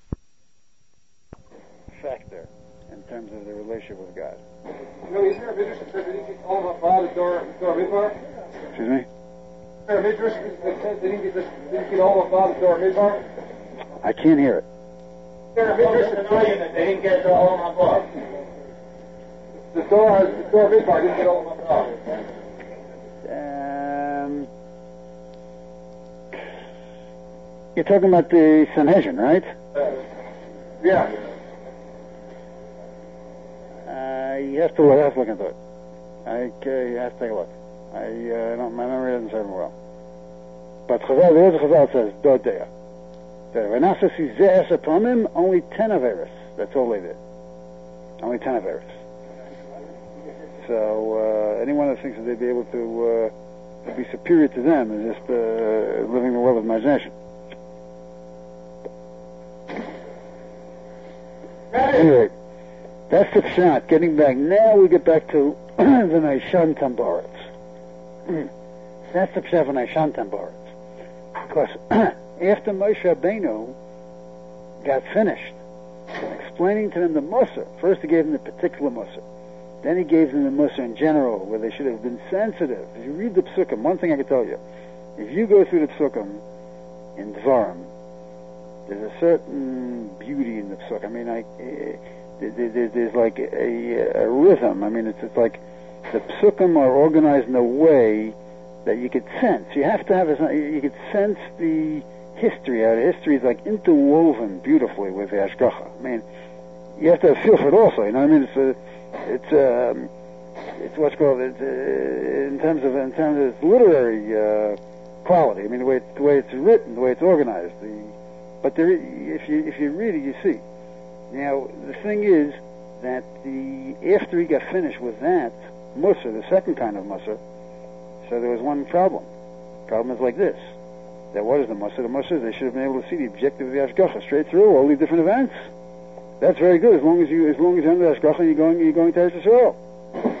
factor in terms of the relationship with God. You know, is there a midrash that says that he gets all about the Dor Midbar? Excuse me? Is there a midrash that says that he gets all about the Dor Midbar? I can't hear it. Is there a midrash that says that they didn't get all about the Dor the Dor Midbar didn't get all about? Um, you're talking about the Sanhedrin, right? Uh, yeah. Uh, you have to look, have to look into it. I, uh, you have to take a look. I, uh, don't, my memory doesn't serve me well. But Chazal, the other Chazal says, Dodea. So, only ten Averis. That's all they did. Only ten Averis. So, uh, anyone that thinks that they'd be able to, uh, to be superior to them is just, uh, living in the world of imagination. Anyway. That's the pshat. Getting back, now we get back to the Naishan Tambaritz. That's the pshat of Naishan Tambaritz. Because after Moshe Rabbeinu got finished explaining to them the Mussar, first he gave them the particular Mussar, then he gave them the Mussar in general, where they should have been sensitive. If you read the Psukim, one thing I can tell you, if you go through the Psukim in Dvarim, there's a certain beauty in the Psukim. I mean, I... Uh, There's like a, a rhythm. I mean, it's, it's like the psukim are organized in a way that you could sense. You have to have a, you could sense the history. Our history is like interwoven beautifully with the Hashgacha. I mean, you have to have a feel for it also. You know what I mean? It's a, it's um, it's what's called it's, uh, in terms of in terms of its literary uh, quality. I mean, the way it's, the way it's written, the way it's organized. The but there, if you if you read it, you see. Now, the thing is that the after he got finished with that Mussar, the second kind of Mussar, so there was one problem. The problem is like this. That what is the Mussar? The Mussar is they should have been able to see the objective of the Hashgacha straight through all these different events. That's very good, as long as you as long as you're under Hashgacha and you're going you're going to Eretz Yisrael.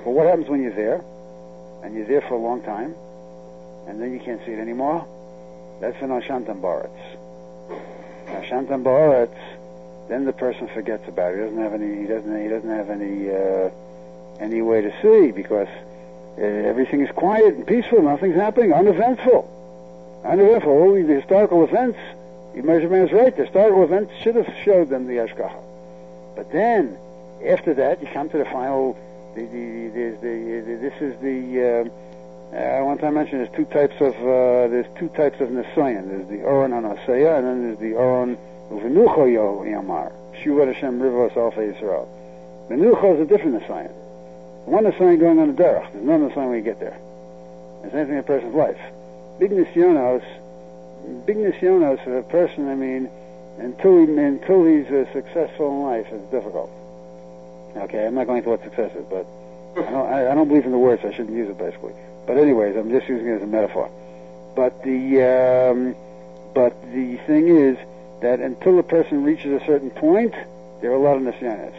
But what happens when you're there, and you're there for a long time, and then you can't see it anymore? That's an Ashantam Baretz. Ashantam Baretz, then the person forgets about it. He doesn't have any. He doesn't. He doesn't have any uh, any way to see because uh, everything is quiet and peaceful. Nothing's happening. Uneventful. Uneventful. All the historical events. The measurement is right. The historical events should have showed them the Ashgacha. But then, after that, you come to the final. The, the, the, the, the this is the. Uh, uh, one time I mentioned there's two types of. Uh, there's two types of Nisayan. There's the Oron Anaseya, and then there's the Oron Uvenucho Yamar. Shuvat Hashem Rivos Alpha Yisrael. Venucho is a different Nisayan. One Nisayan going on the derech. There's no Nisayan when you get there. It's anything in a person's life. Big Nisyonos. Big Nisyonos for a person. I mean, until he until he's uh, successful in life, it's difficult. Okay, I'm not going into what success is, but I don't, I, I don't believe in the word, so I shouldn't use it, basically. But anyways, I'm just using it as a metaphor. But the um, but the thing is that until a person reaches a certain point, there are a lot of nisyanas.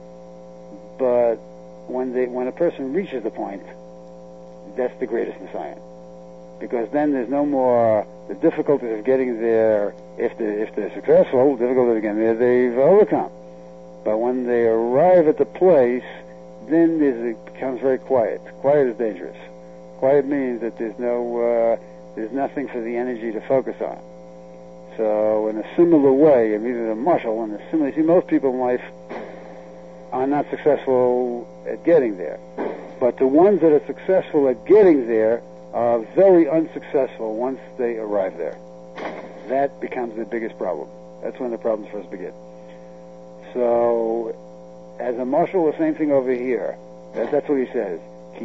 But when they when a person reaches the point, that's the greatest nisyan, because then there's no more the difficulties of getting there. If they if they're successful, difficulties of getting there they've overcome. But when they arrive at the place, then it becomes very quiet. Quiet is dangerous. Quiet means that there's no, uh, there's nothing for the energy to focus on. So, in a similar way, I mean, the marshal, in a similar, you see, most people in life are not successful at getting there. But the ones that are successful at getting there are very unsuccessful once they arrive there. That becomes the biggest problem. That's when the problems first begin. So, as a marshal, the same thing over here. That, that's what he says.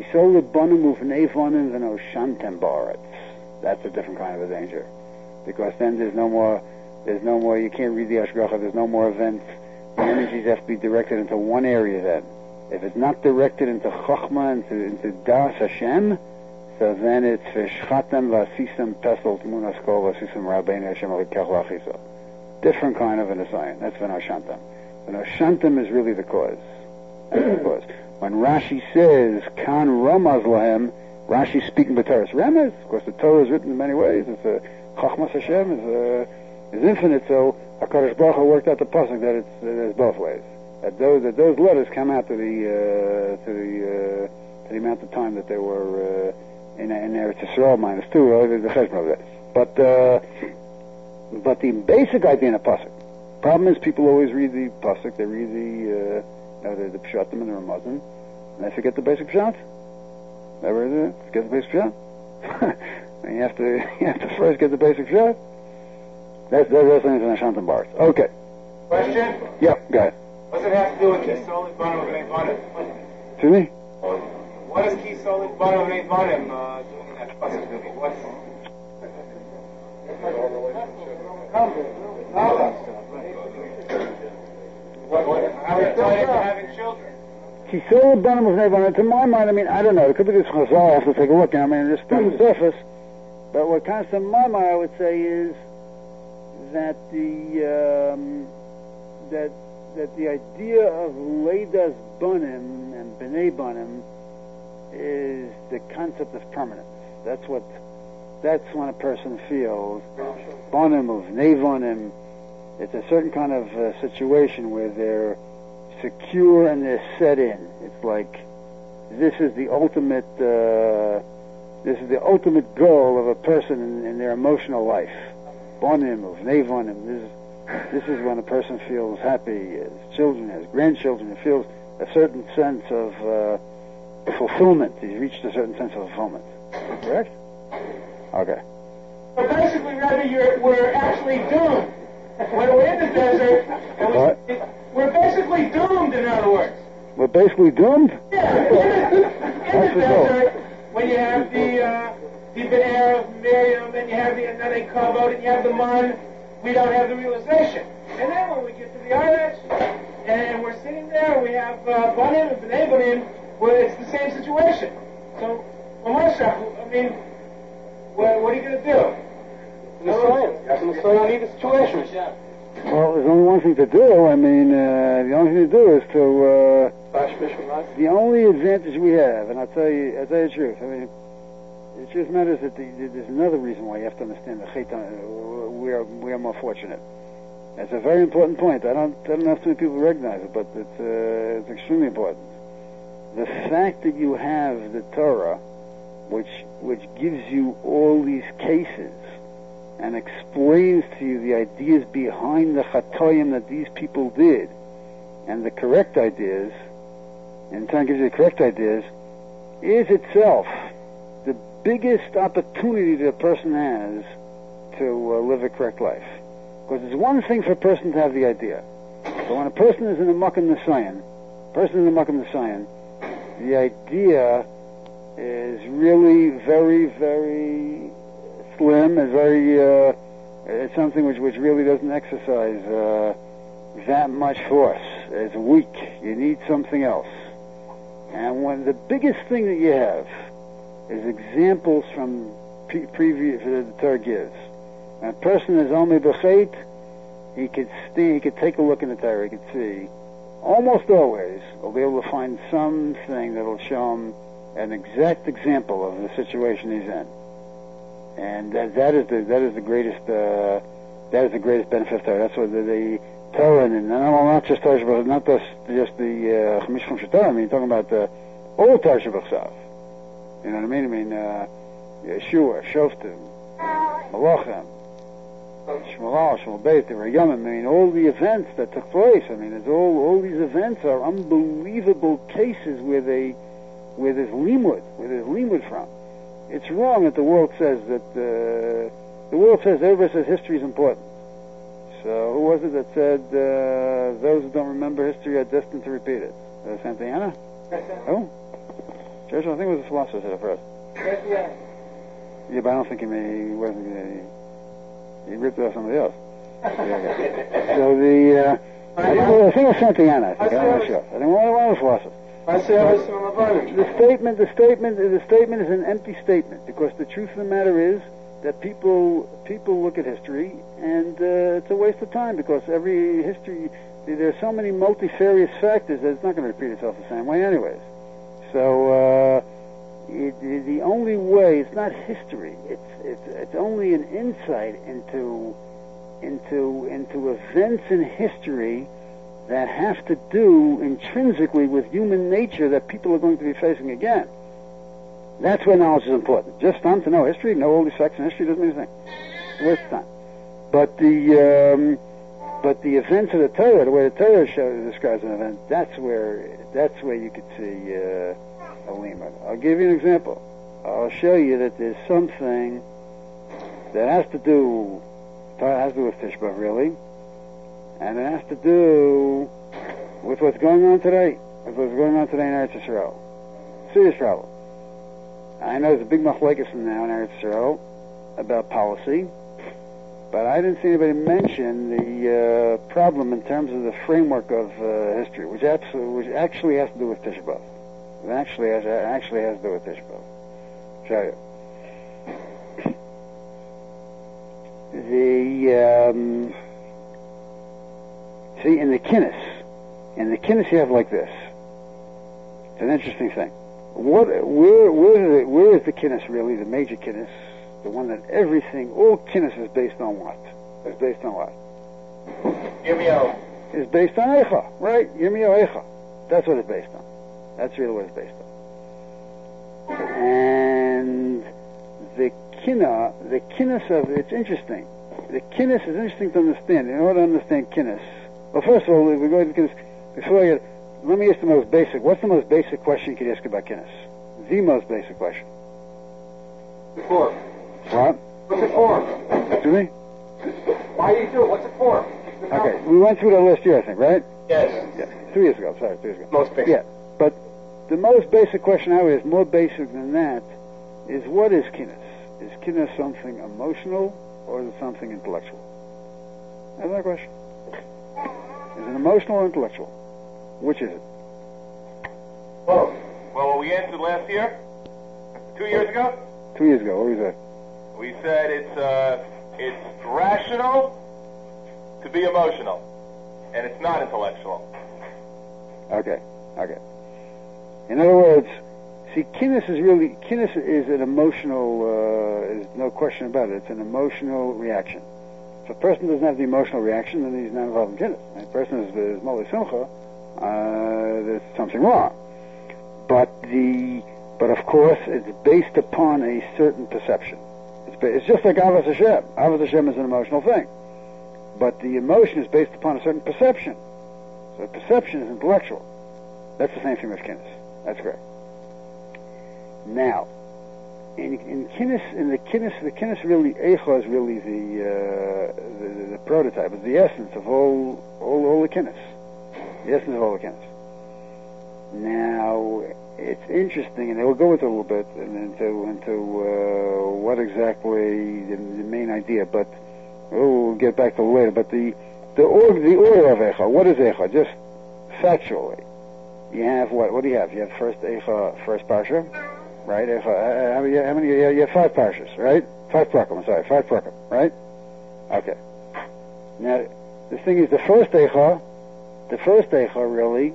That's a different kind of a danger, because then there's no more. There's no more. You can't read the Ashgacha. There's no more events. The energies have to be directed into one area. Then, if it's not directed into Chochmah, into into Das Hashem, so then it's V'shchatem v'asisem pesel tmunas kol v'asisem rabbeinu Hashem alikech la'achisa. Different kind of an assignment. That's V'no Shantam. V'no Shantam is really the cause. That's the cause. When Rashi says Kan Ramaz Lahem, Rashi speaking B'Torah. Ramaz, of course, the Torah is written in many ways. It's a Chachmas Hashem is uh, is infinite. So Hakadosh Baruch Hu worked out the pasuk that it's there's both ways. That those that those letters come out to the uh, to the uh, to the amount of time that they were uh, in in Eretz Yisrael minus two. Uh, the cheshbon of that. But uh, but the basic idea in a pasuk. Problem is, people always read the pasuk. They read the. Uh, You know, the, the pshatim and the ramazim, and they forget the basic pshat. Ever uh, forget the basic pshat? And you have to you have to first get the basic pshat. That's that's things in Ashantam Bars. Okay. Question? Yeah, go ahead. What's it have to do with Kisolit Bano and Eivanim? Excuse me? What is Kisolit Bano and Eivanim uh, doing in that possibility? What's What, what, how is it having children? Kisol Banim of Nevanim. To my mind, I mean, I don't know. It could be this Chazal. I have to take a look. I mean, just on the surface. But what comes to my mind, I would say, is that the um, that that the idea of Leidas Banim and Bnei Banim is the concept of permanence. That's what. That's when a person feels Banim of Nevanim. It's a certain kind of uh, situation where they're secure and they're set in. It's like this is the ultimate. Uh, this is the ultimate goal of a person in, in their emotional life. Bonim of nevonim. This is this is when a person feels happy. Has children, has grandchildren. He feels a certain sense of uh, fulfillment. He's reached a certain sense of fulfillment. Correct? Okay. But basically, rather, you're, we're actually doomed. When we're in the desert, and what? we, we're basically doomed, in other words. We're basically doomed? Yeah, in the, in the desert, when you have the uh, the Be'er of Miriam, and you have the Ananei Kavod, and you have the Man, we don't have the realization. And then when we get to the Eretz, and we're sitting there, we have uh, Banim and B'nai Banim, where it's the same situation. So, Mamashach, I mean, what, what are you going to do? Well, there's only one thing to do. I mean, uh, the only thing to do is to uh, The only advantage we have, and I'll tell you, I'll tell you the truth. I mean, the truth matters that the, there's another reason why you have to understand the Chaitan. We are we are more fortunate. It's a very important point. I don't I don't know if too many people recognize it, but it's uh, it's extremely important. The fact that you have the Torah, which which gives you all these cases and explains to you the ideas behind the chatoyim that these people did, and the correct ideas, and in turn gives you the correct ideas, is itself the biggest opportunity that a person has to uh, live a correct life. Because it's one thing for a person to have the idea. But when a person is in the Makam Nisayan, person in the Makam Nisayan, the idea is really very, very slim, and very, uh, it's something which, which really doesn't exercise uh, that much force. It's weak. You need something else. And when the biggest thing that you have is examples from pre- previous that the Torah gives. When a person is only b'chait, he could see, he could take a look in the Torah, he could see, almost always, he'll be able to find something that'll show him an exact example of the situation he's in. And that, that is the that is the greatest uh, that is the greatest benefit of Torah. That's what the, the Torah, and not, not just Torah, but not just, just the Chamish from Torah. I mean, talking about the all Torah Shabbat. You know what I mean? I mean, uh, Yeshua, Shoftim, Malachim, Shmuel, Shmuel Beit, the Rayamim. I mean, all the events that took place. I mean, it's all all these events are unbelievable cases where they where there's limud, where there's limud from. It's wrong that the world says that uh, the world says everybody says history is important. So who was it that said uh, those who don't remember history are destined to repeat it? Uh, Santayana? Who? Churchill, I think it was a philosopher said it first. Yeah. Yeah, but I don't think he, may, he wasn't. Uh, he ripped it off somebody else. Yeah, yeah. So the uh, I, think, I think it was Santayana. I think I'm not sure. I think one of the philosophers. I say I was on the The statement, the statement, the statement is an empty statement, because the truth of the matter is that people people look at history and uh, it's a waste of time, because every history, there's so many multifarious factors that it's not going to repeat itself the same way anyways. So uh, it, it, the only way, it's not history, it's it's it's only an insight into into into events in history that have to do intrinsically with human nature that people are going to be facing again. That's where knowledge is important. Just fun to know history, know all these facts in history doesn't mean anything. It's a waste of time. But the um, but the events of the Torah, the way the Torah shows, describes an event, that's where that's where you could see uh, a limud. I'll give you an example. I'll show you that there's something that has to do has to do with Tishba, really. And it has to do with what's going on today, with what's going on today in Eretz Yisrael. Serious trouble. I know there's a big machlekes now in Eretz Yisrael about policy, but I didn't see anybody mention the uh, problem in terms of the framework of uh, history, which, absolutely, which actually has to do with Tisha B'Av. It actually has, actually has to do with Tisha B'Av. Show you. The... Um, See, in the Kinnis, in the Kinnis you have like this. It's an interesting thing. What, where, where, where is the Kinnis really, the major Kinnis, the one that everything, all Kinnis is based on what? Is based on what? Yirmiyahu. It's based on Eicha, right? Yirmiyahu Eicha. That's what it's based on. That's really what it's based on. And the Kinna, the Kinnis of, it's interesting. The Kinnis is interesting to understand. In order to understand Kinnis, well, first of all, we're going to before I get, let me ask the most basic. What's the most basic question you can ask about Kinnis? The most basic question. The form. What? What's it for? Excuse me? Why do you do it? What's it for? Okay, we went through that last year, I think, right? Yes. Yeah, two years ago. Sorry, two years ago. Most basic. Yeah, but the most basic question I would ask, more basic than that, is what is Kinnis? Is Kinnis something emotional or is it something intellectual? That's my question. Is it emotional or intellectual? Which is it? Well, well, what we answered last year, two years ago. Two years ago, what was that? We said it's uh, it's rational to be emotional, and it's not intellectual. Okay, okay. In other words, see, kinnis is really, kinnis is an emotional, uh, there's no question about it, it's an emotional reaction. If a person doesn't have the emotional reaction, then he's not involved in kinnis. If a person is, is Moli Simcha, uh, there's something wrong. But the, but of course, it's based upon a certain perception. It's, ba- it's just like Avos Hashem. Avos Hashem is an emotional thing. But the emotion is based upon a certain perception. So perception is intellectual. That's the same thing with kinnis. That's correct. Now, in, in kinnis, in the kinnis, the kinnis really, Eicha is really the, uh, the, the the prototype. It's the essence of all all all the kinnis. The essence of all the kinnis. Now, it's interesting, and we'll go into a little bit and into into uh, what exactly the, the main idea. But we'll get back to it later. But the the order the order of Eicha. What is Eicha? Just factually, you have what? What do you have? You have first Eicha, first parsha. Right? If, uh, how many? How many? You have five parshas, right? Five prakim. I'm sorry, five prakim, right? Okay. Now, the thing is, the first eicha, the first eicha really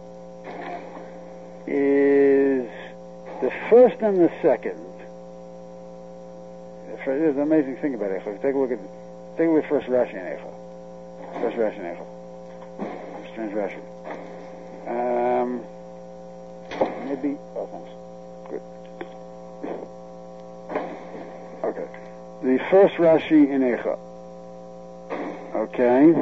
is the first and the second. There's an amazing thing about eicha. Take a look at, take a look at first Rashi in eicha. First Rashi in eicha. Strange Rashi. Um, maybe. Oh, thanks. Good. Okay. The first Rashi in Eicha. Okay.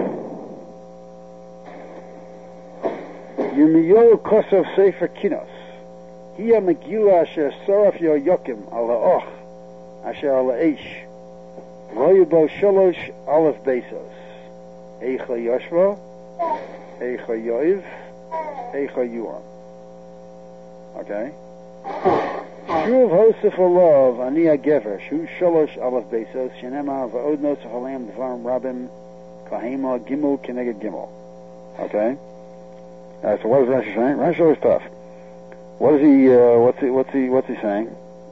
Yirmiyahu Kosov Sefer Kinos. Hiya Megillah Asher Soraf Yo Yokim Ala Och Asher Ala Eish. Royubo Sholosh Aleph Besos. Eicha Yoshva. Eicha Yoiv. Eicha Yuam. Okay. Shuv Hosef Olav Ani Agever Shu Sholosh Aleph Besos Shenema Va'od Nosef Alam Dvarim Rabim Kahema Gimel Keneged Gimel. Okay. Uh, so what is Rashi saying? Rashi is tough. What is he? Uh, what's he? What's he? What's he saying?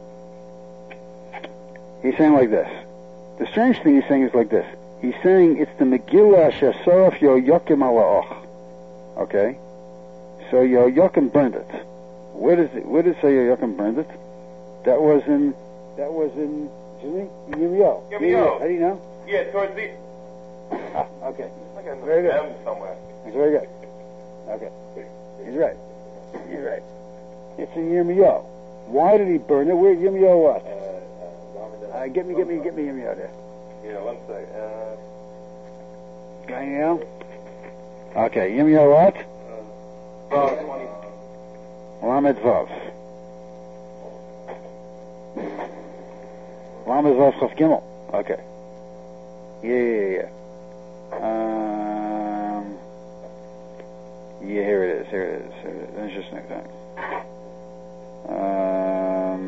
He's saying like this. The strange thing he's saying is like this. He's saying it's the Megillah Shesaraf Yo Yokim Ala Och. Okay. So Yo Yokim burned it. Where does it? Where does it say Yo Yokim burned it? That was in. That was in. Excuse me. Yirmiyahu. Yirmiyahu. How do you know? Yeah, towards the. Ah, okay. Like a Very good. M somewhere. That's very good. Okay. He's right. He's right. It's in Yirmiyahu. Why did he burn it? Where Yirmiyahu what? Uh, uh, Uh, get me, get me, get me Yirmiyahu there. Yeah, one sec. Uh, Got you now? Okay, Yirmiyahu what? uh, twenty. Lamed Vav. Lamed Vav Chaf Gimel. Okay. Yeah, yeah, yeah. Um, yeah, here it is, here it is. Here it is. Interesting thing. Um,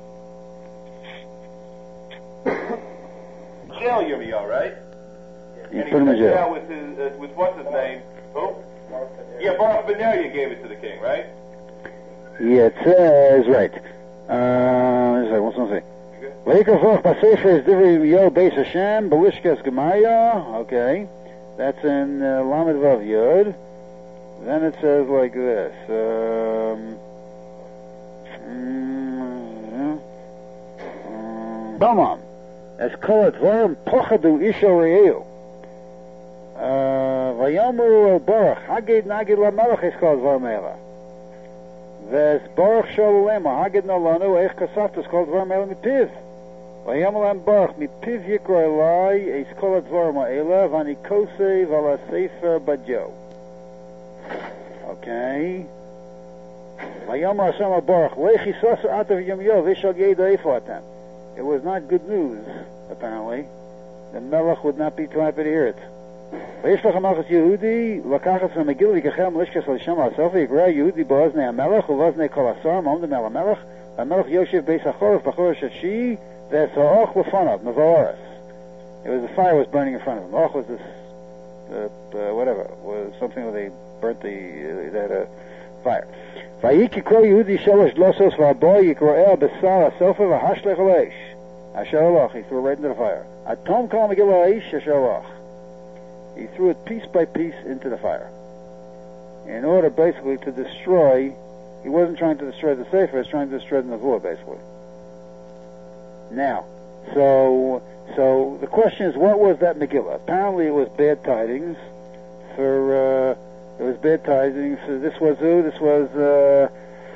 Jail Yirmiyahu, right? you And put him in he took it jail. out with his, uh, with what's his name? Who? Yeah, Baruch Ben Neriah gave it to the king, right? Yeah, it says, right. Uh, just like, what's it say? Leikavoch Basefer is Divri Yirmiyahu Beis Hashem, Belishkas Gemaya. Okay. That's in uh, Lamed Vav Yod. Then it says like this. Um, mm, mm, Damam. As kol advarim pochadu isho re'eu. Vayomeru el Baruch Hagid Nagid LaMelech is called Dvarim Eila. Ves Baruch Shalolema Hagid Nolanu Eich Kasafta is called Dvarim Eila Mipiv. Vayomeru Baruch Mipiv Yikro Elai is called Dvarim Eila Vani Kosei Vala Sefer Badyo. Okay. Vayomeru Hashem Baruch Lechi Sasu Atav Yirmiyahu Vishal Yeida Eifo Atem. It was not good news, apparently. The Melech would not be too happy to hear it. ויש לך מלכת יהודי, לקחת from Megillah, ויקחם לשכס על שם הסוף, ויקרא יהודי באוזני המלך, ובאוזני כל עשר, מעומדים על המלך, והמלך יושב בייס החורף, בחורש השיעי, ואת האוך לפניו, מבוארס. It was, the fire was burning in front of him. Och was this, uh, uh, whatever, was something where they burnt the, uh, they had a fire. ויהי כקרוא יהודי שלוש דלוסוס, והבוא יקרואיה בשר הסופה, והשלך על האש. אשר הלך, he threw it right into the fire. אטום כל המגילה האש, אשר הלך. He threw it piece by piece into the fire, in order basically to destroy He wasn't trying to destroy the Sefer, he was trying to destroy the Nevuah, basically. Now, so so the question is, what was that Megillah? Apparently it was bad tidings for, uh, it was bad tidings. So this was who? This was, uh,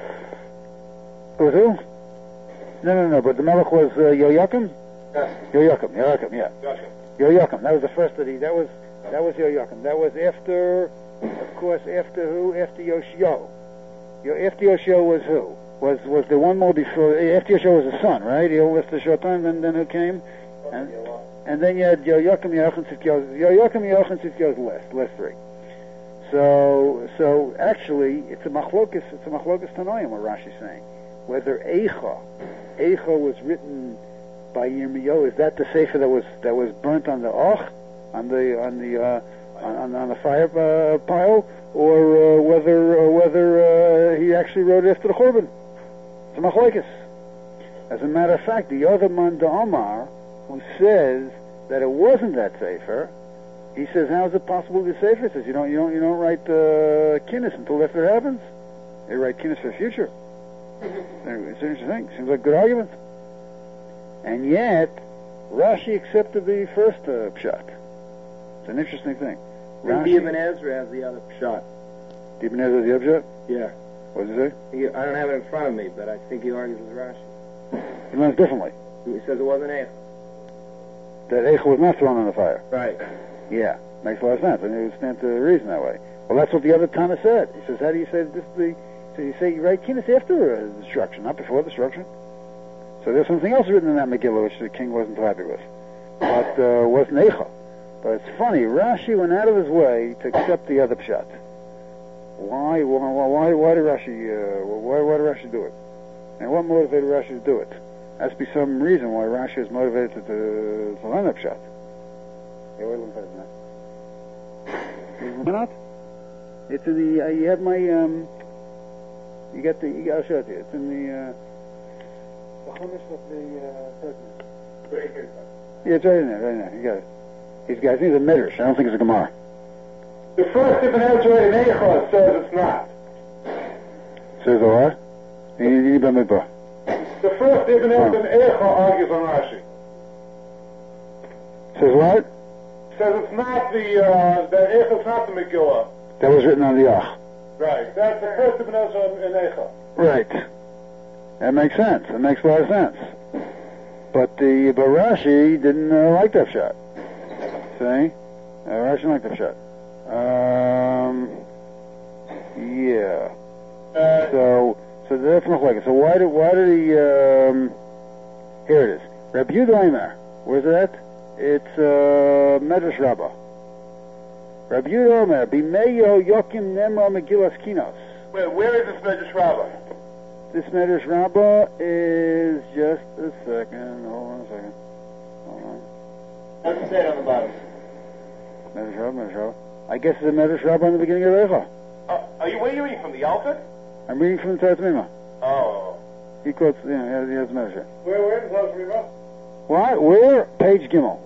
it was who? No, no, no, but the Melech was uh, Yoyakim? Yes. Yoyakim, Yoyakim, yeah. Gotcha. Yoyakim, that was the first that he, that was, that was Yoyakim. That was after, of course, after who? After Yoshio. Yo, after Yoshio was who? Was was the one more before, after Yoshio was the son, right? He only lived a short time, then, then who came? And, and then you had Yoyakim, Yochanan, Tzidkiyahu. Yoyakim, Yochanan, Tzidkiyahu was the last, the last three. So, so actually, it's a machlokas, it's a machlokas Tanoim, what Rashi's saying. Whether Eicha, Eicha was written by Yirmiyahu, is that the sefer that was that was burnt on the Och, on the on the uh, on, on the fire uh, pile, or uh, whether uh, whether uh, he actually wrote it after the Churban? It's a machlokes. As a matter of fact, the other man, the Omar, who says that it wasn't that sefer, he says, how is it possible to be sefer? He says, you don't you don't you don't write uh, kinnis until after it happens. They write kinnis for the future. It's an interesting thing. Seems like a good argument. And yet, Rashi accepted the first uh, pshat. It's an interesting thing. Rashi Ibn Ezra has the other pshat. Ibn Ezra has the other pshat? Yeah. What does he say? He, I don't have it in front of me, but I think he argues with Rashi. He learns differently. He says it wasn't Eicha. That Eicha was not thrown on the fire. Right. Yeah. Makes a lot of sense. I mean, it would stand to reason that way. Well, that's what the other Tana said. He says, how do you say that this is the... So you say you write kinnis after uh, destruction, not before destruction. So there's something else written in that Megillah which the king wasn't happy with. But uh, wasn't Eicha. But it's funny, Rashi went out of his way to accept the other pshat. Why? Why? Why, why did Rashi? Uh, why? Why did Rashi do it? And what motivated Rashi to do it? There has to be some reason why Rashi is motivated to, to, to learn that pshat. Yeah, wait a minute. Why not? It's in the. Uh, you have my. Um, you got the. You got, I'll show it to you. It's in the. Uh, the Chumash of the uh, president. Very good. Yeah, it's right in there. Right in there. You got it. These guys. These are Midrash. I don't think it's a Gemara. The first Ibn Ezra in Eicha says it's not. Says a what? The The first Ibn Ezra in Eicha argues on Rashi. Says what? Says it's not the, uh, that Eicha's not the Megillah. That was written on the Ach. Right. That's the first Ibn Ezra in Eicha. Right. That makes sense. That makes a lot of sense. But the but Rashi didn't uh, like that shot. See? Uh, Rashi didn't like that shot. Um, yeah. Uh, So, so that's not like it. So why did why did he? Um, here it is. Rabbi Yehuda Omer. Where's it at? It's uh, Medrash Rabbah. Rabbi Yehuda Omer. Bimeyo Yokim Nemra Megillas Kinos. wait, where is this Medrash Rabbah? This Medrash Rabbah is just a second. Hold on a second. Hold on. Doesn't say it on the bottom. Medrash Rabbah. Medrash Rabbah. I guess it's a Medrash Rabbah in the beginning of Eicha. Uh, are you, where are you reading from, the Alpha? I'm reading from the Torah Tamima. Oh. He quotes, you know, he has, he has a Medrash. Where, where in Torah? Why? Where? Page Gimel.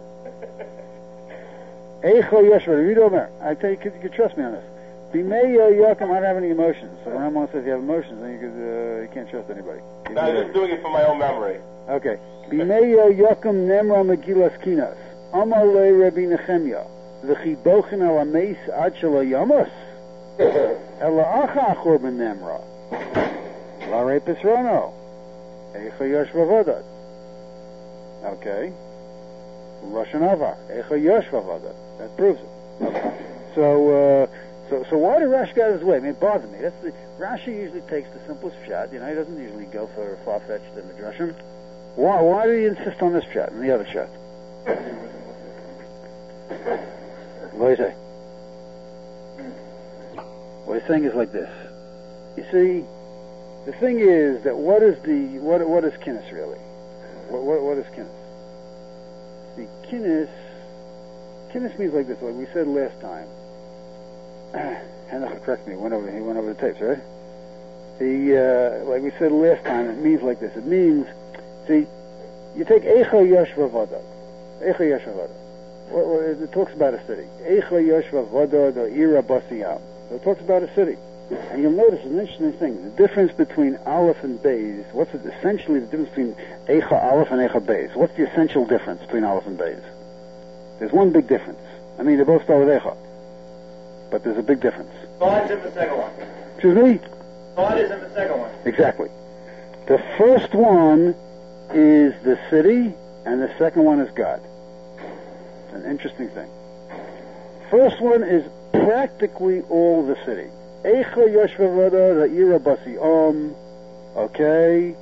Eicha Yoshua. Read over. I tell you, you could, you could trust me on this. Bimeyo Yokim, I don't have any emotions. So Ramon says you have emotions, then you could, uh, you can't trust anybody. No, I'm just doing it from my own memory. Okay. Bimeyo Yokim Nemra Megillas Kinas. Amar le Rabbi Nechemya. V'chibochen al ameis ad shelo yamos. Ela acha achor ben Nemra. Larei Pisrono. Eicha Yoshua Vodad. Okay. Russian Avar. Eicha Yoshua Vodad. That proves it. Okay. So, uh, so, so why did Rashi get out of his way? I mean, it bothers me. That's the, Rashi usually takes the simplest pshat. You know, he doesn't usually go for far-fetched and midrashim. Why? Why did he insist on this pshat and the other pshat? What do you say? What he's saying is like this. You see, the thing is that what is the what what is kinnis really? What what, what is kinnis? The kinnis kinnis means like this. Like we said last time. Hanoch correct me. Went over he went over the tapes, right? He uh, like we said last time. It means like this. It means, see, you take Eicha Yoshva Vada. Eicha Yoshva Vada. It talks about a city. Eicha Yoshva Vada the Ira Basiyam. So it talks about a city. And you'll notice an interesting thing. The difference between Aleph and Beis, what's it, essentially the difference between Eicha Aleph and Eicha Beis? What's the essential difference between Aleph and Beis? There's one big difference. I mean, they both start with Eicha. But there's a big difference. God is in the second one. Excuse me? God is in the second one. Exactly. The first one is the city, and the second one is God. It's an interesting thing. First one is practically all the city. Eicha Yoshvavada Ra'ira Basi Om. Okay.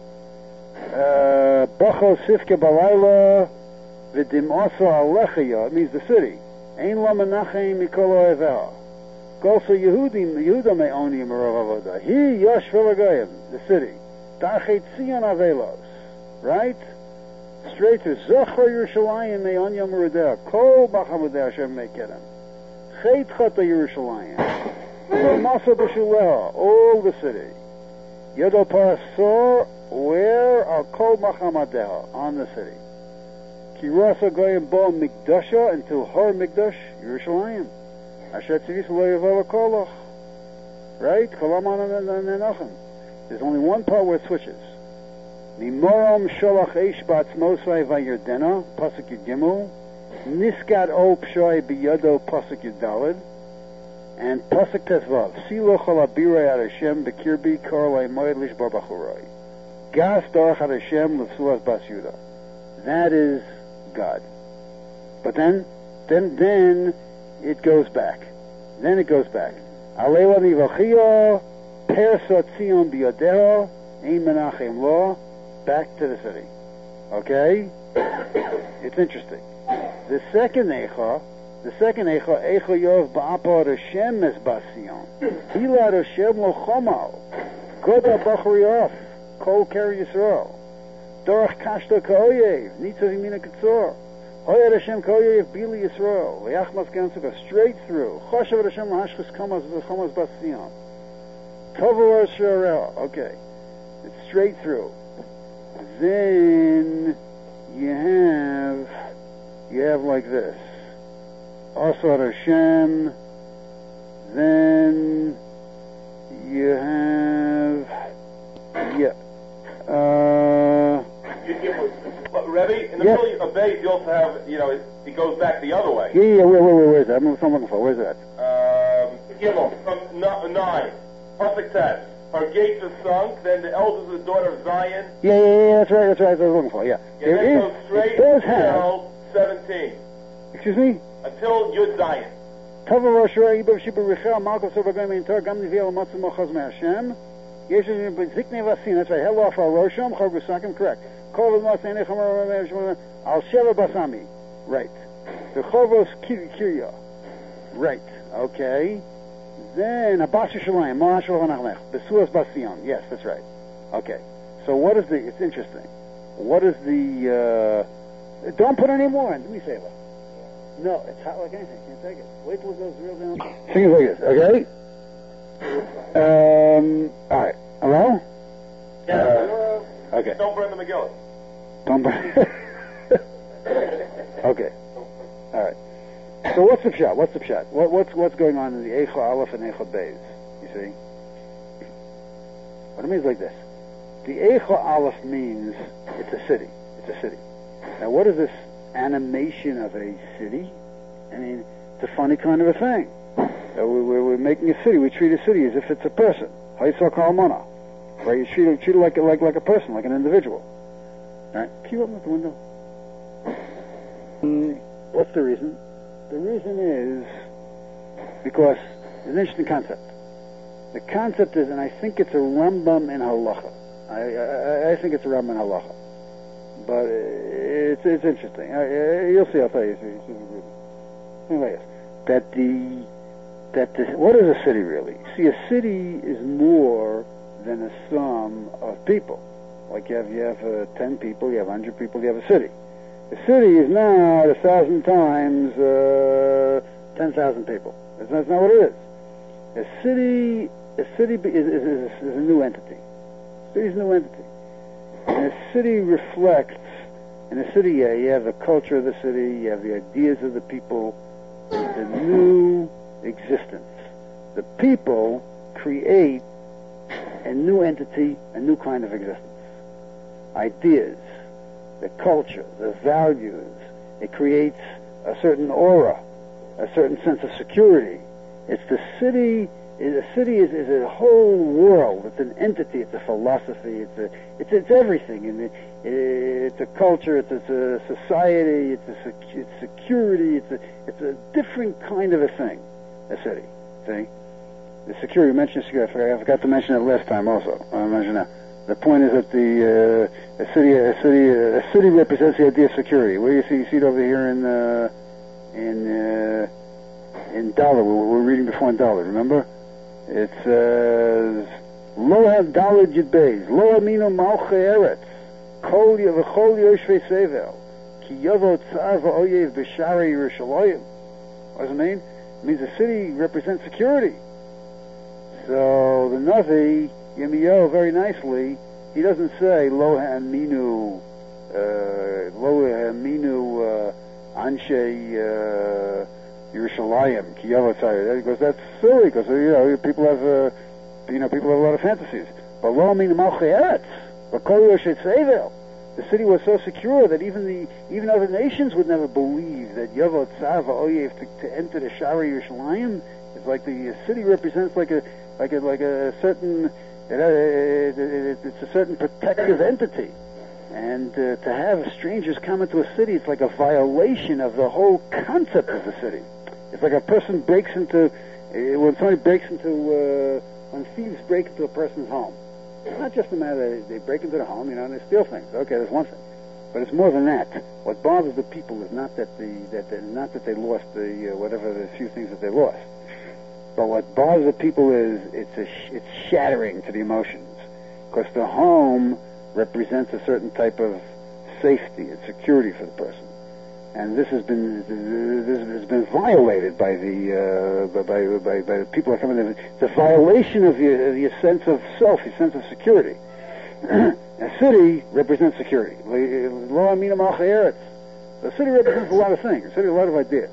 Bachal Sifke Balayla V'dim Asa Alechaya. It means the city. Ein La Menachem Mikolo Eveha. Golso Yehudim Yehuda Me'oni Merav Avoda. He Yoshvavagayim, the city. Darchet Tzion Avelos. Right? Straight to Zochar Yerushalayim Me'on Yom Rudeh. Kol Bachamudeh Hashem Me'kedem. Chet Chata Yerushalayim. Masa B'Shuleha, all the city. Yodo Parasor, where are Kol Machamadeha, on the city. Kirasa Goyim Bo Mikdasha, until her Mikdash, Yerushalayim. Asher Tzivis Lo Yavela Koloch. Right? Kolaman Nenachem. There's only one part where it switches. Mimoram Sholach Eish Ba'atzmosai Vayerdena, Pasuk Yud Gimel. Niskat O Pshoi B'Yodo, Pasuk Yud Daled. And Pasuk Tezvav, Silo Chalabirei Ad Hashem Bekirbi Korlei Moed Lishbar Bachuroi. Gas Dorach Ad Hashem L'Sulas Bas Yuda. That is God. But then, then, then it goes back. Then it goes back. Alela Nivachio, Persa Tzion Biyodero, Ein Menachem Lo, back to the city. Okay? It's interesting. The second Eicha, The second Eicha, Eicha Yov Ba'apa Hashem Es Basiyon. Hilad Hashem Lo Chomal. Goda Bachri Off. Kol Keri Yisrael. Dorach Kashta Ka'oyev. Nitzav Yimina Ketzor. Hoyad Hashem Ka'oyev Bili Yisrael. Le'achmas Gansuka. Straight through. Choshav Hashem Lahashchus Kamas V'chomas Basiyon. Tovar Shorel. Okay. It's straight through. Then you have, you have like this. Asar Hashem, then you have, yeah, uh... Rebbe, in the yes. middle of Beis, you also have, you know, it, it goes back the other way. Yeah, yeah, where, where, where, where is that? I'm looking for, where's that? Um, Gimel, from no, nine, Pasuk ten. Our gates are sunk, then the elders of the daughter of Zion. Yeah, yeah, yeah, that's right, that's right, that's what I was looking for, yeah. Yeah, there then is, goes straight it does until seventeen. Excuse me? Until Yud Zion. Tava Rosh Yibav Shibur Richel Malchus Obagam Intar Gam Niviel Matzah Mochaz Me'Hashem Yesh Ziknei Vasin. That's right. Hell off our Rosham Chor Gusakim. Correct. Kol V'Matzei Necham Al Sheva Basami. Right. The Chovos Kirya. Right. Okay. Then Abbas Yishalayim Ma'ash V'Nachnech Besuas Basiyon. Yes, that's right. Okay. So what is the? It's interesting. What is the? Uh, don't put any more in. Do me a favor. No, it's hot like anything. Can't take it. Wait till it goes real down. Things like this, okay? Um, all right. Hello? Yeah. Uh, okay. Don't burn the Megillah. Don't burn. Okay. All right. So what's the pshat? What's the pshat? What, what's what's going on in the Eicha Aleph and Eicha Beis? You see? What it means like this. The Eicha Aleph means it's a city. It's a city. Now what is this animation of a city? I mean, it's a funny kind of a thing. Uh, we, we're, we're making a city. We treat a city as if it's a person. Haisa Kalmana. Right? You treat it, treat it like, like, like a person, like an individual. All right? Can you open up the window? Mm, what's the reason? The reason is because it's an interesting concept. The concept is, and I think it's a Rambam in Halacha. I, I, I think it's a Rambam in Halacha. But it's it's interesting. I, you'll see. I'll tell you. Anyway, that the that the, what is a city really? See, a city is more than a sum of people. Like you have you have uh, ten people, you have a hundred people, you have a city. A city is not a thousand times uh, ten thousand people. That's, that's not what it is. A city, a city is, is, is, is a new entity. A city is a new entity. And a city reflects, in a city, yeah, you have the culture of the city, you have the ideas of the people, the new existence. The people create a new entity, a new kind of existence. Ideas, the culture, the values. It creates a certain aura, a certain sense of security. It's the city. A city is, is a whole world. It's an entity. It's a philosophy. It's a. It's it's everything. And it, it's a culture. It's, it's a society. It's a sec- it's security. It's a it's a different kind of a thing. A city. See, the security. You mentioned security. I forgot, I forgot to mention it last time. Also, I mentioned that. The point is that the uh, a city a city a city represents the idea of security. Where do you see? You see it over here in uh, in uh, in Dollar. We we're reading before in Dollar. Remember? It says, Lo have daled yud beis, Lo aminu malchei eretz, Kol v'chol yoshvei sevel, Ki yavo tzar v'oyev b'sharei Yerushalayim. What does it mean? It means the city represents security. So the Navi, Yirmiyahu, very nicely, he doesn't say, Lo ha'aminu, uh, Lo ha'aminu uh, anshei uh, Yerushalayim, Ki Yavo Tzar, because that's silly, because, you know, people have, uh, you know, people have a lot of fantasies. But Lo Amin Malchei Eretz, V'Kol Yoshet Sevel, the city was so secure that even the, even other nations would never believe that Yavo Tzar V'Oyev to, to enter the Shari Yerushalayim. It's like the uh, city represents like a, like a, like a certain, it, it, it, it's a certain protective entity. And uh, to have strangers come into a city, it's like a violation of the whole concept of the city. It's like a person breaks into, uh, when somebody breaks into, uh, when thieves break into a person's home. It's not just a matter that they break into the home, you know, and they steal things. Okay, that's one thing. But it's more than that. What bothers the people is not that the, that they, not that they lost the, uh, whatever the few things that they lost. But what bothers the people is, it's a sh- it's shattering to the emotions. Because the home represents a certain type of safety and security for the person. And this has been this has been violated by the uh, by, by by the people that come in. It's a violation of your, your sense of self, your sense of security. A city represents security. Lo amina malchei eretz. The city represents a lot of things. A city, a lot of ideas.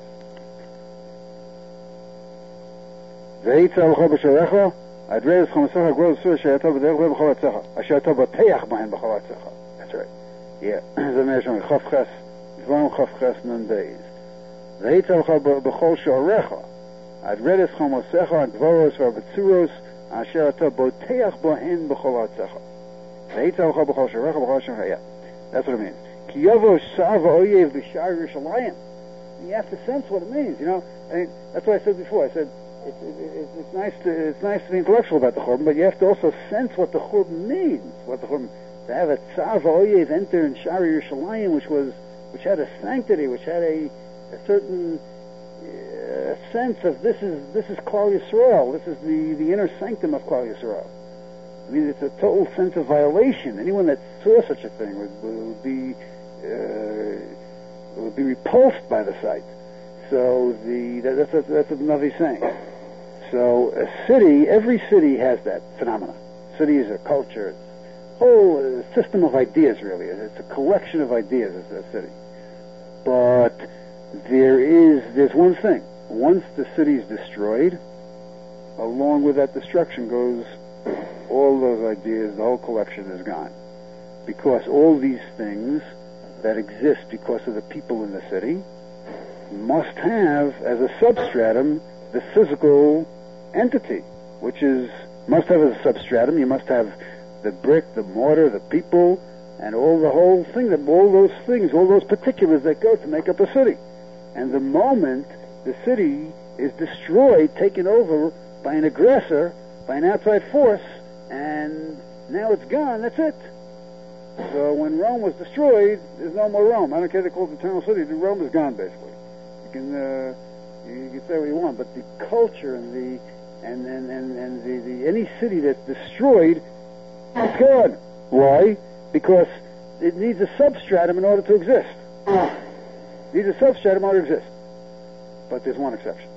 Ve'itza l'chol b'sharecha, adrei l'schomasecha gro l'sur she'yata b'derech b'chol atzecha, asher yata b'teach b'hen b'chol atzecha. That's right. Yeah. Zeh me'eshon chav ches. Zvarim chav ches nun beis. Ve'itza l'chol b'chol she'orecha, adrei l'schomasecha gvoros v'abetzuros, asher yata b'teach b'hen b'chol atzecha. Ve'itza l'chol b'chol she'orecha b'chol she'orecha. Yeah. That's what it means. Ki yavo shar v'oyev b'shar Yerushalayim. You have to sense what it means, you know. I mean, that's what I said before. I said, It's, it's, it's nice to it's nice to be intellectual about the Churban, but you have to also sense what the Churban means. What the Churban, to have a Tzar V'Oyev enter in Shari Yerushalayim, which was which had a sanctity, which had a, a certain uh, sense of this is this is Klal Yisrael. This is the, the inner sanctum of Klal Yisrael. I mean, it's a total sense of violation. Anyone that saw such a thing would, would be uh, would be repulsed by the sight. So the that, that's, that's that's what the Navi's saying. So a city, every city has that phenomena. Cities are culture, it's a whole uh, system of ideas, really. It's a collection of ideas, it's a city. But there is, there's one thing. Once the city is destroyed, along with that destruction goes all those ideas, the whole collection is gone. Because all these things that exist because of the people in the city must have, as a substratum, the physical entity, which is, must have as a substratum, you must have the brick, the mortar, the people, and all the whole thing, that all those things, all those particulars that go to make up a city. And the moment the city is destroyed, taken over by an aggressor, by an outside force, and now it's gone, that's it. So when Rome was destroyed, there's no more Rome. I don't care if they call it the Eternal City, Rome is gone, basically. You can, uh, you can say what you want, but the culture and the, and, and, and, and the, the, any city that's destroyed, it's gone. Why? Because it needs a substratum in order to exist. It needs a substratum in order to exist. But there's one exception.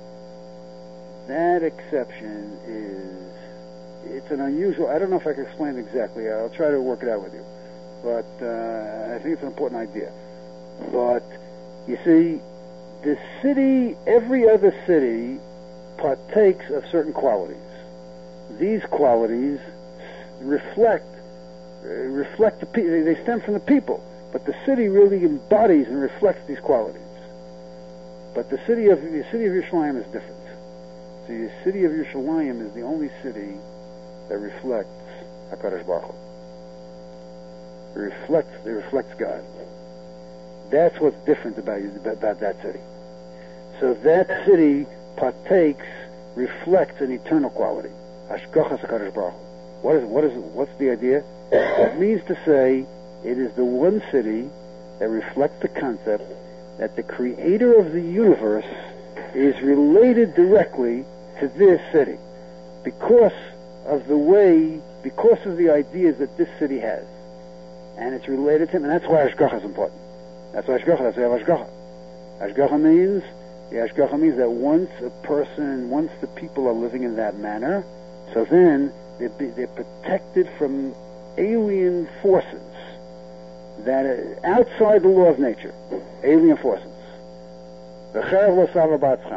That exception is, it's an unusual, I don't know if I can explain it exactly. I'll try to work it out with you. But uh, I think it's an important idea. But, you see, the city, every other city, partakes of certain qualities. these qualities reflect uh, reflect the pe- they stem from the people, but the city really embodies and reflects these qualities. But the city of the city of Yerushalayim is different. So the city of Yerushalayim is the only city that reflects HaKadosh Baruch Hu. It reflects it reflects God. That's what's different about about that city. So that city partakes, reflects an eternal quality. Hashgachas HaKadosh Baruch Hu. What is what is what's the idea? It means to say it is the one city that reflects the concept that the creator of the universe is related directly to this city because of the way, because of the ideas that this city has. And it's related to him, and that's why Hashgacha is important. That's why Hashgacha, that's why we have Hashgacha. Hashgacha means, the Hashgacha means that once a person, once the people are living in that manner, so then they're, they're protected from alien forces that are outside the law of nature. Alien forces. We'll speak about it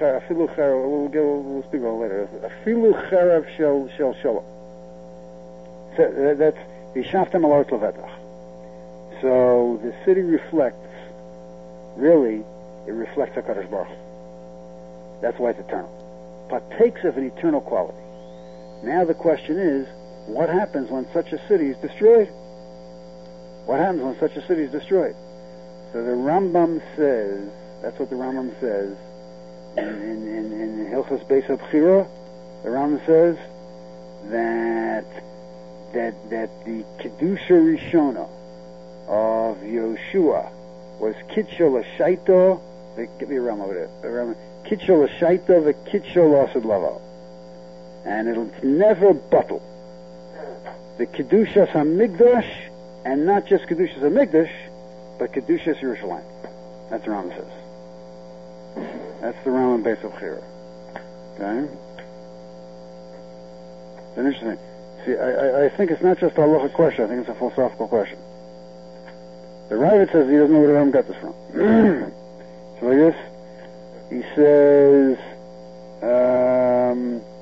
later. Afilu cherev shel shel shalom. So that's Yishaftem alot levetach. So the city reflects, really, it reflects HaKadosh Baruch Hu. That's why it's eternal. Partakes of an eternal quality. Now the question is, what happens when such a city is destroyed? What happens when such a city is destroyed? So the Rambam says, that's what the Rambam says, in, in, in, in Hilchos Beis HaBchira, the Rambam says that that that the Kedusha Rishona of Yoshua was Kitshol Hashaito, give me a Rambam over there, Kitshol Hashaito ve Kitshol Asad Lavo. And it'll never bottle. The Kedushas HaMikdash, and not just Kedushas HaMikdash, but Kedushas Yerushalayim. That's the Rambam says. That's the Rambam Beis HaBchira. Okay? It's an interesting. See, I, I, I think it's not just a halacha question. I think it's a philosophical question. The Ravid says he doesn't know where the Rambam got this from. So like this, he says, um,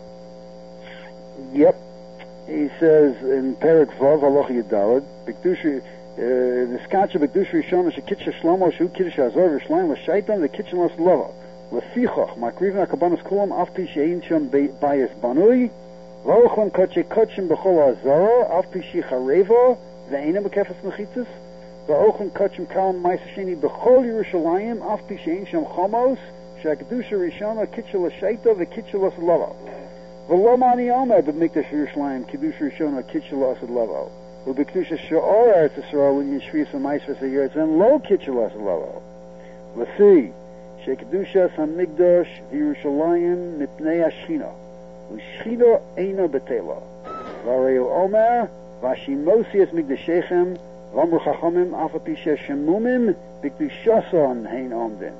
yep, he says in Perek Vav, halacha Yedalad, B'Kedusha, the Skacha B'Kedusha Rishon, Shekitcha Shlomo, Shu Kiddush Azor, V'Shleim, V'Shaitan, the Kitchen Los Lava. Lefichoch, Makrivna Kabbanas Kulam, Afpi Shein Shom Bayis Banui, Lochlan Koche Kochim B'Chol Azor, Afpi Shecharevo, Ve'ena B'Kefas Mechitzis, Lochlan Kochim Kalam Maisasheni B'Chol Yerushalayim, Afpi Shein Shom Chomos, Shekdusha Rishon, Kitcha L'Shaita, V'Kitcha Los Lava. V'Lomani Omer B'Mikdash Yerushalayim, Kiddush Rishon, Kitcha Los Lava. U'B'Kedusha She'or Eretz Yisrael, in Yishvis V'Maisvas Ha'Yeretz, and Lo Kitcha Los Lava. L'Si. Shekdushas HaMikdash Yerushalayim Mipnei Hashchina U'Shchina Eina B'Tela V'Areu Omer V'Ashimosi Es Mikdashechem V'Amru Chachamim Afapi Sheshemumim B'Kedushason Hein Omdin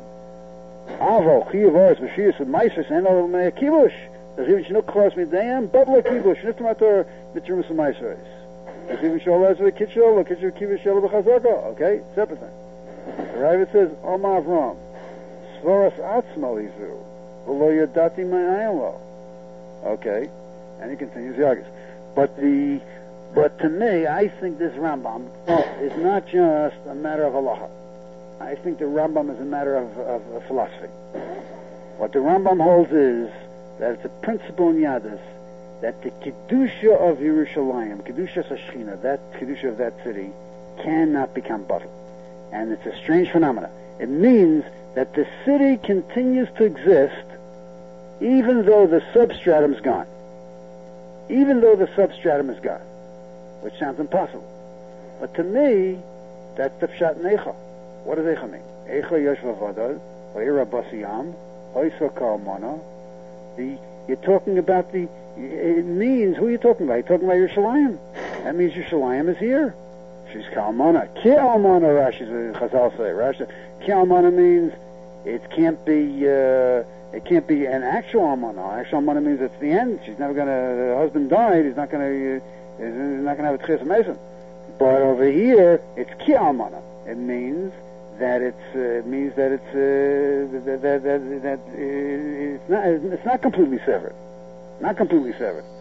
Avo Chiyav Oretz V'Shiyas V'Maisvas En Ol Mei Kibush D'Chivin Shnuk Chos Midayim Badla Kibush Niftomator B'Trumas V'Maisvas D'Chivin Sholaz V'Kitshol L'Kitshol Kibush Shelo B'Chazaka. Okay, separate thing. The Ravid says Omar Avram Svoras Atzmo Izu, V'lo Yadati Ma'aylo. Okay, and he continues the argument. But the, but to me, I think this Rambam is not just a matter of halacha. I think the Rambam is a matter of, of, of philosophy. What the Rambam holds is that it's a principle in Yadus that the Kedusha of Yerushalayim, Kedusha Sashchina, that Kedusha of that city, cannot become bottled. And it's a strange phenomenon. It means that the city continues to exist even though the substratum's gone. Even though the substratum is gone. Which sounds impossible. But to me, that's the Pshat in Eicha. What does Eicha mean? Eicha Yosh Vavadad, Vayira Basiyam, Hoysa Kalmana. The, you're talking about the, it means, who are you talking about? You're talking about Yerushalayim. That means Yerushalayim is here. She's Kalmana. Ki Almana, Rashi's Chazal say. Rashi, Ki Almana means it can't be, uh, it can't be an actual Almana. Actual Almana means it's the end. She's never gonna, the husband died, he's not gonna, uh, he's not gonna have a Tchias Mason. But over here, it's Ki Almana. It means that it's, uh, it means that it's, uh, that, that, that, that uh, it's not, it's not completely severed. Not completely severed.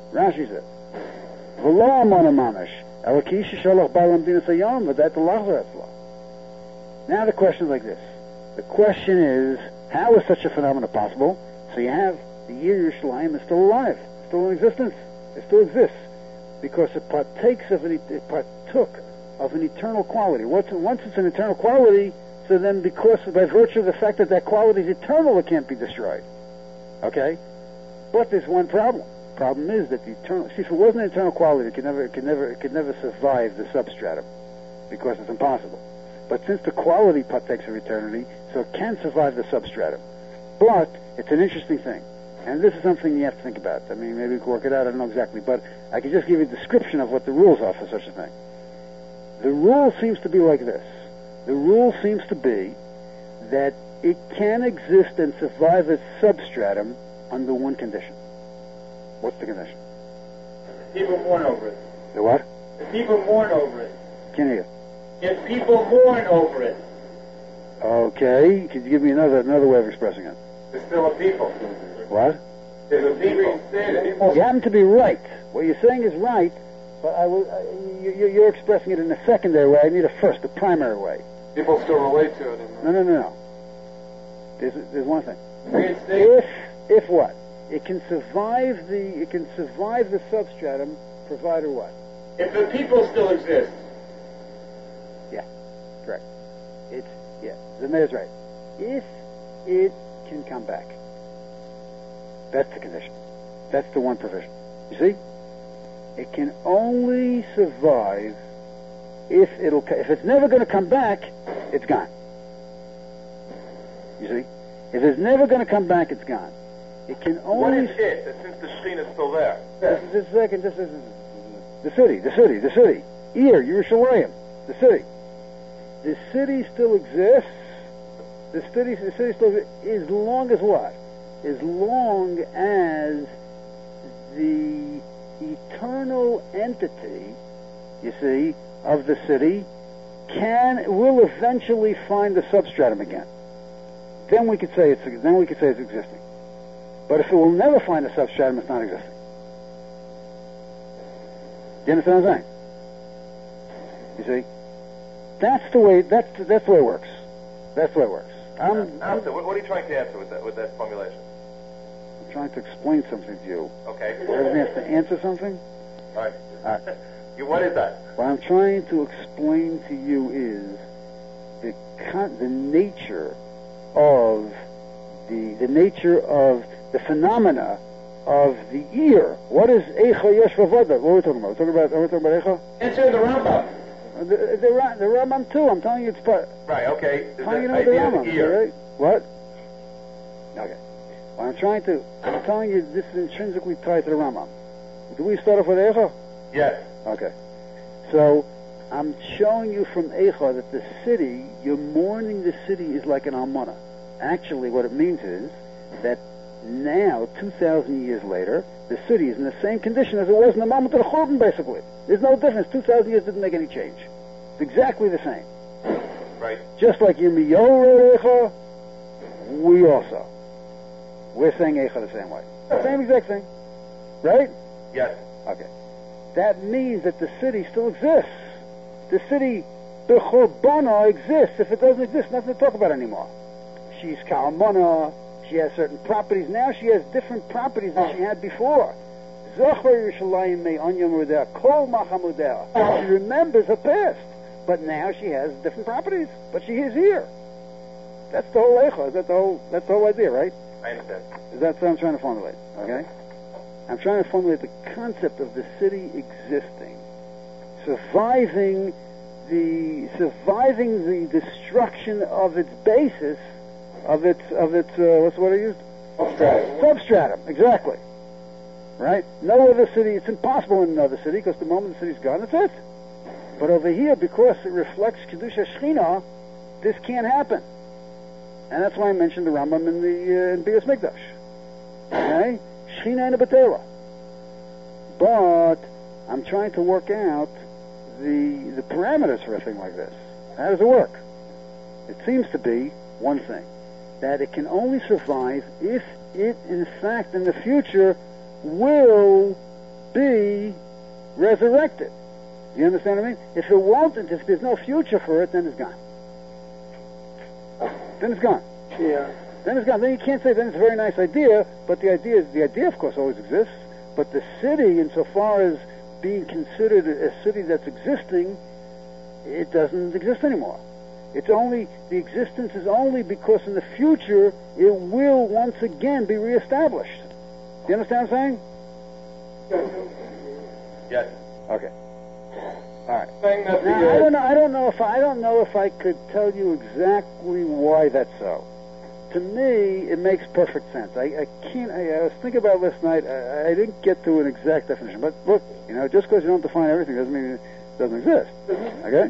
Rashi says, "V'lo amana mamash, elakish shalach ba'lam dinas hayom v'dat alachzer atzla." Now the question is like this. The question is, how is such a phenomenon possible? So you have the year Yerushalayim is still alive, still in existence. It still exists because it partakes of an, it partook of an eternal quality. Once, once it's an eternal quality, so then because by virtue of the fact that that quality is eternal, it can't be destroyed. Okay? But there's one problem. Problem is that the eternal. See, if it wasn't an eternal quality, it could never, it could never, it could never survive the substratum because it's impossible. But since the quality partakes of eternity, so it can survive the substratum. But it's an interesting thing. And this is something you have to think about. I mean, maybe we can work it out, I don't know exactly. But I can just give you a description of what the rules are for such a thing. The rule seems to be like this. The rule seems to be that it can exist and survive its substratum under one condition. What's the condition? People mourn over it. The what? If people mourn over it. Can't hear you. If people mourn over it. Okay. Could you give me another another way of expressing it? There's still a people. What? There's a people. people. You happen to be right. What you're saying is right, but I will, uh, you, you're expressing it in a secondary way. I need a first, a primary way. People still relate to it. No, no, no, no. There's, there's one thing. If, if what? It can survive the, it can survive the substratum, provided what? If the people still exist. Yeah, correct. It's, yeah, the mayor's right. If it can come back. That's the condition. That's the one provision. You see? It can only survive if it'll, if it's never going to come back, it's gone. You see? If it's never going to come back, it's gone. It can only... What is it, since the Shekhinah is still there? This is a second, this is the city, the city, the city. Here, Yerushalayim, the city. The city still exists. The city, the city still exists as long as what? As long as the eternal entity, you see, of the city can will eventually find the substratum again. Then we could say it's then we could say it's existing. But if it will never find a substratum, it's not existing. Do you understand what I'm saying? You see, that's the way that's that's the way it works. That's the way it works. I'm, answer. What, what are you trying to answer with that with that formulation? I'm trying to explain something to you. Okay. Everybody has to answer something. All right. All right. You, what is that? What I'm trying to explain to you is the con- the nature of the the nature of the phenomena of the ear. What is Eicha Yesh Vavoda? What are we talking about? We're talking about, are we talking about Eicha? Answer the Rambam. The, the, the Rambam too. I'm telling you it's part. Right, okay. I'm telling you know the Rambam, ear. right? What? Okay. Well, I'm trying to, I'm telling you this is intrinsically tied to the Rambam. Do we start off with Eicha? Yes. Okay. So, I'm showing you from Eicha that the city, you're mourning the city is like an almana. Actually, what it means is that now, two thousand years later, the city is in the same condition as it was in the moment of the Churban, basically. There's no difference. two thousand years didn't make any change. It's exactly the same. Right. Just like Yirmiyahu wrote Eicha, we also. We're saying Eicha the same way. Same exact thing. Right? Yes. Okay. That means that the city still exists. The city, B'churbana, exists. If it doesn't exist, nothing to talk about anymore. She's Kalmana. She has certain properties. Now she has different properties than she had before. She remembers her past. But now she has different properties. But she is here. That's the whole Eicha. That's the whole, that's the whole idea, right? I understand. Is that what I'm trying to formulate? Okay? I'm trying to formulate the concept of the city existing. Surviving the, surviving the destruction of its basis Of its, of its, uh, what's the word I used? Substratum. Substratum, exactly. Right? No other city, it's impossible in another city, because the moment the city's gone, that's it. But over here, because it reflects Kedusha Shechina, this can't happen. And that's why I mentioned the Rambam in the, uh, in Bias Mikdash. Okay? Shechina in a Batera. But, I'm trying to work out the, the parameters for a thing like this. How does it work? It seems to be one thing. That it can only survive if it, in fact, in the future, will be resurrected. You understand what I mean? If it won't, if there's no future for it, then it's gone. Then it's gone. Yeah. Then it's gone. Then you can't say then it's a very nice idea, but the idea, the idea of course always exists, but the city, insofar as being considered a city that's existing, it doesn't exist anymore. It's only, the existence is only because in the future it will once again be reestablished. Do you understand what I'm saying? Yes. Okay. All right. Saying that the, Now, uh, I don't know. I don't know if I, I don't know if I could tell you exactly why that's so. To me, it makes perfect sense. I, I can't. I, I was thinking about it last night. I, I didn't get to an exact definition. But look, you know, just because you don't define everything doesn't mean it doesn't exist. Okay.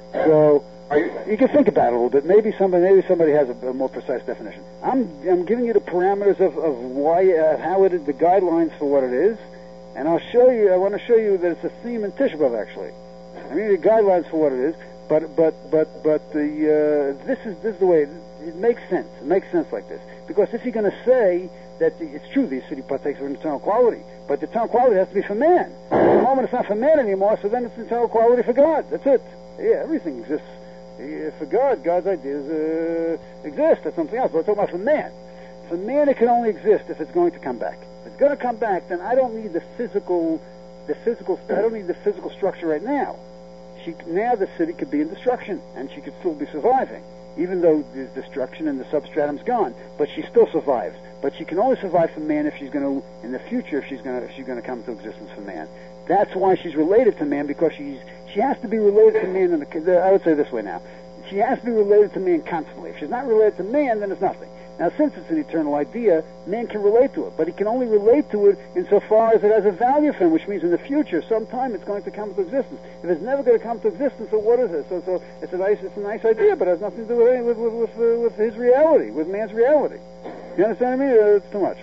So Are you, you can think about it a little bit. Maybe somebody, maybe somebody has a, a more precise definition. I'm, I'm giving you the parameters of, of why, uh, how it is, the guidelines for what it is, and I'll show you. I want to show you that it's a theme in Tisha B'Av, actually. I mean, the guidelines for what it is, but, but, but, but the uh, this is this is the way it, it makes sense. It makes sense like this, because if you're going to say that the, it's true, the city partakes of an eternal quality, but the eternal quality has to be for man. At the moment, it's not for man anymore, so then it's an eternal quality for God. That's it. Yeah, everything exists. Yeah, for God, God's ideas uh, exist. That's something else. But we're talking about for man. For man, it can only exist if it's going to come back. If it's going to come back, then I don't need the physical, the physical. I don't need the physical structure right now. She now the city could be in destruction, and she could still be surviving, even though there's destruction and the substratum's gone. But she still survives. But she can only survive for man if she's going to, in the future, if she's going to, if she's going to come to existence for man. That's why she's related to man, because she's she has to be related to man. In the, I would say this way now. She has to be related to man constantly. If she's not related to man, then it's nothing. Now, since it's an eternal idea, man can relate to it, but he can only relate to it insofar as it has a value for him, which means in the future, sometime it's going to come to existence. If it's never going to come to existence, so what is it? So, so it's a nice, it's a nice idea, but it has nothing to do with any, with, with, with, uh, with his reality, with man's reality. You understand what I mean? Uh, it's too much.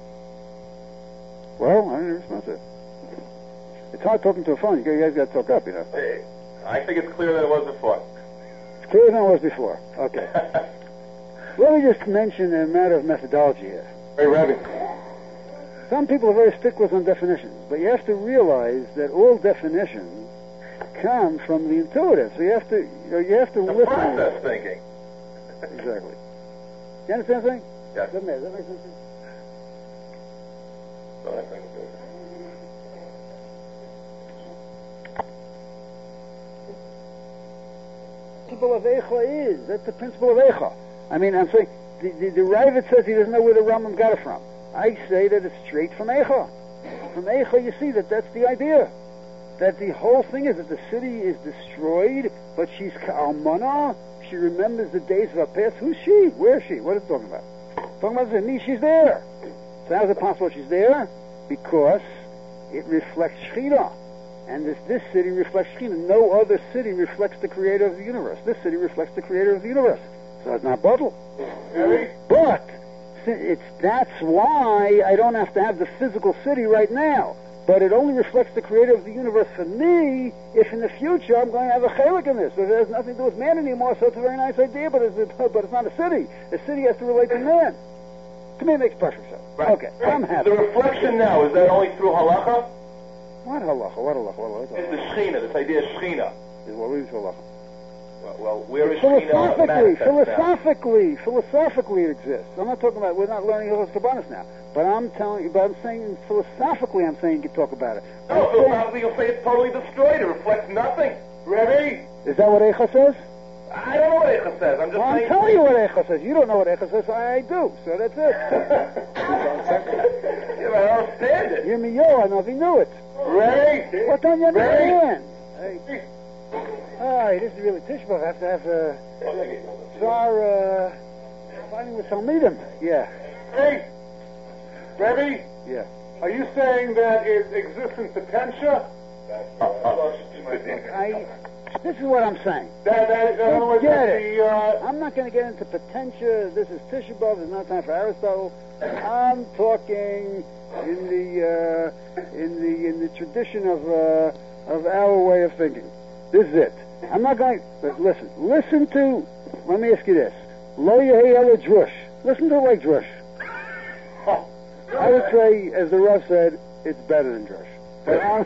Well, I don't respond to it. It's hard talking to a phone. You guys got to talk up, you know. Hey, I think it's clear that it was before. It's clearer than it was before. Okay. Let me just mention a matter of methodology here. hey, Rabbi. Some people are very sticklers on definitions, but you have to realize that all definitions come from the intuitive. So you have to, you know, you have to The listen. process thinking. Exactly. You understand something? Yes. Does that make sense? So I think it's- Principle of Eicha is. That's the principle of Eicha. I mean, I'm saying, the, the, the Ravid says he doesn't know where the Rambam got it from. I say that it's straight from Eicha. From Eicha, you see that that's the idea. That the whole thing is that the city is destroyed, but she's Ka'almana. She remembers the days of her past. Who's she? Where is she? What is it talking about? Talking about the me, she's there. So how is it possible she's there? Because it reflects Shekhinah. And this, this city reflects Shekhinah. No other city reflects the creator of the universe. This city reflects the creator of the universe. So it's not bottle. But it's, that's why I don't have to have the physical city right now. But it only reflects the creator of the universe for me if in the future I'm going to have a chelik in this. So it has nothing to do with man anymore, so it's a very nice idea, but it's, but it's not a city. The city has to relate to man. To me, it makes perfect sense. Right. Okay, I'm happy. The reflection now, is that only through halacha? What halacha? What halacha? What It's halacha? the Shechina, this idea of Shechina. What is halacha? Well, well where is Shechina Philosophically, manifest now? philosophically, philosophically it exists. I'm not talking about, we're not learning Hilchos Kabbanis now. But I'm telling you, but I'm saying philosophically, I'm saying you can talk about it. No, I'm saying- philosophically you'll say it's totally destroyed. It reflects nothing. Rebbe? Is that what Eicha says? I don't know what Eicha says. I'm just Well, I'm saying... telling you what Eicha says. You don't know what Eicha says, I do. So that's it. Yeah, but I don't understand it. You mean yo, I nothing knew it. Rebbe? What don't you Rebbe? understand? Hey. Hi, this is really Tisha B'Av. I have to have uh, Tsar uh, fighting with Talmidim. Yeah, Hey, Rebbe, yeah. are you saying that it exists in potential? I. This is what I'm saying. That, that, in other words, Get that it. the, uh, I'm not going to get into potential. This is Tisha B'Av. There's no time for Aristotle. I'm talking in the uh, in the in the tradition of uh, of our way of thinking. This is it. I'm not going. But listen. Listen to. Let me ask you this. Lo Yehi Ela Drush. Listen to it like Drush. I would say, as the Rav said, it's better than Drush. But, um,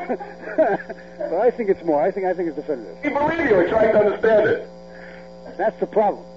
but I think it's more. I think I think it's definitive. We believe you. We're trying to understand it. That's the problem.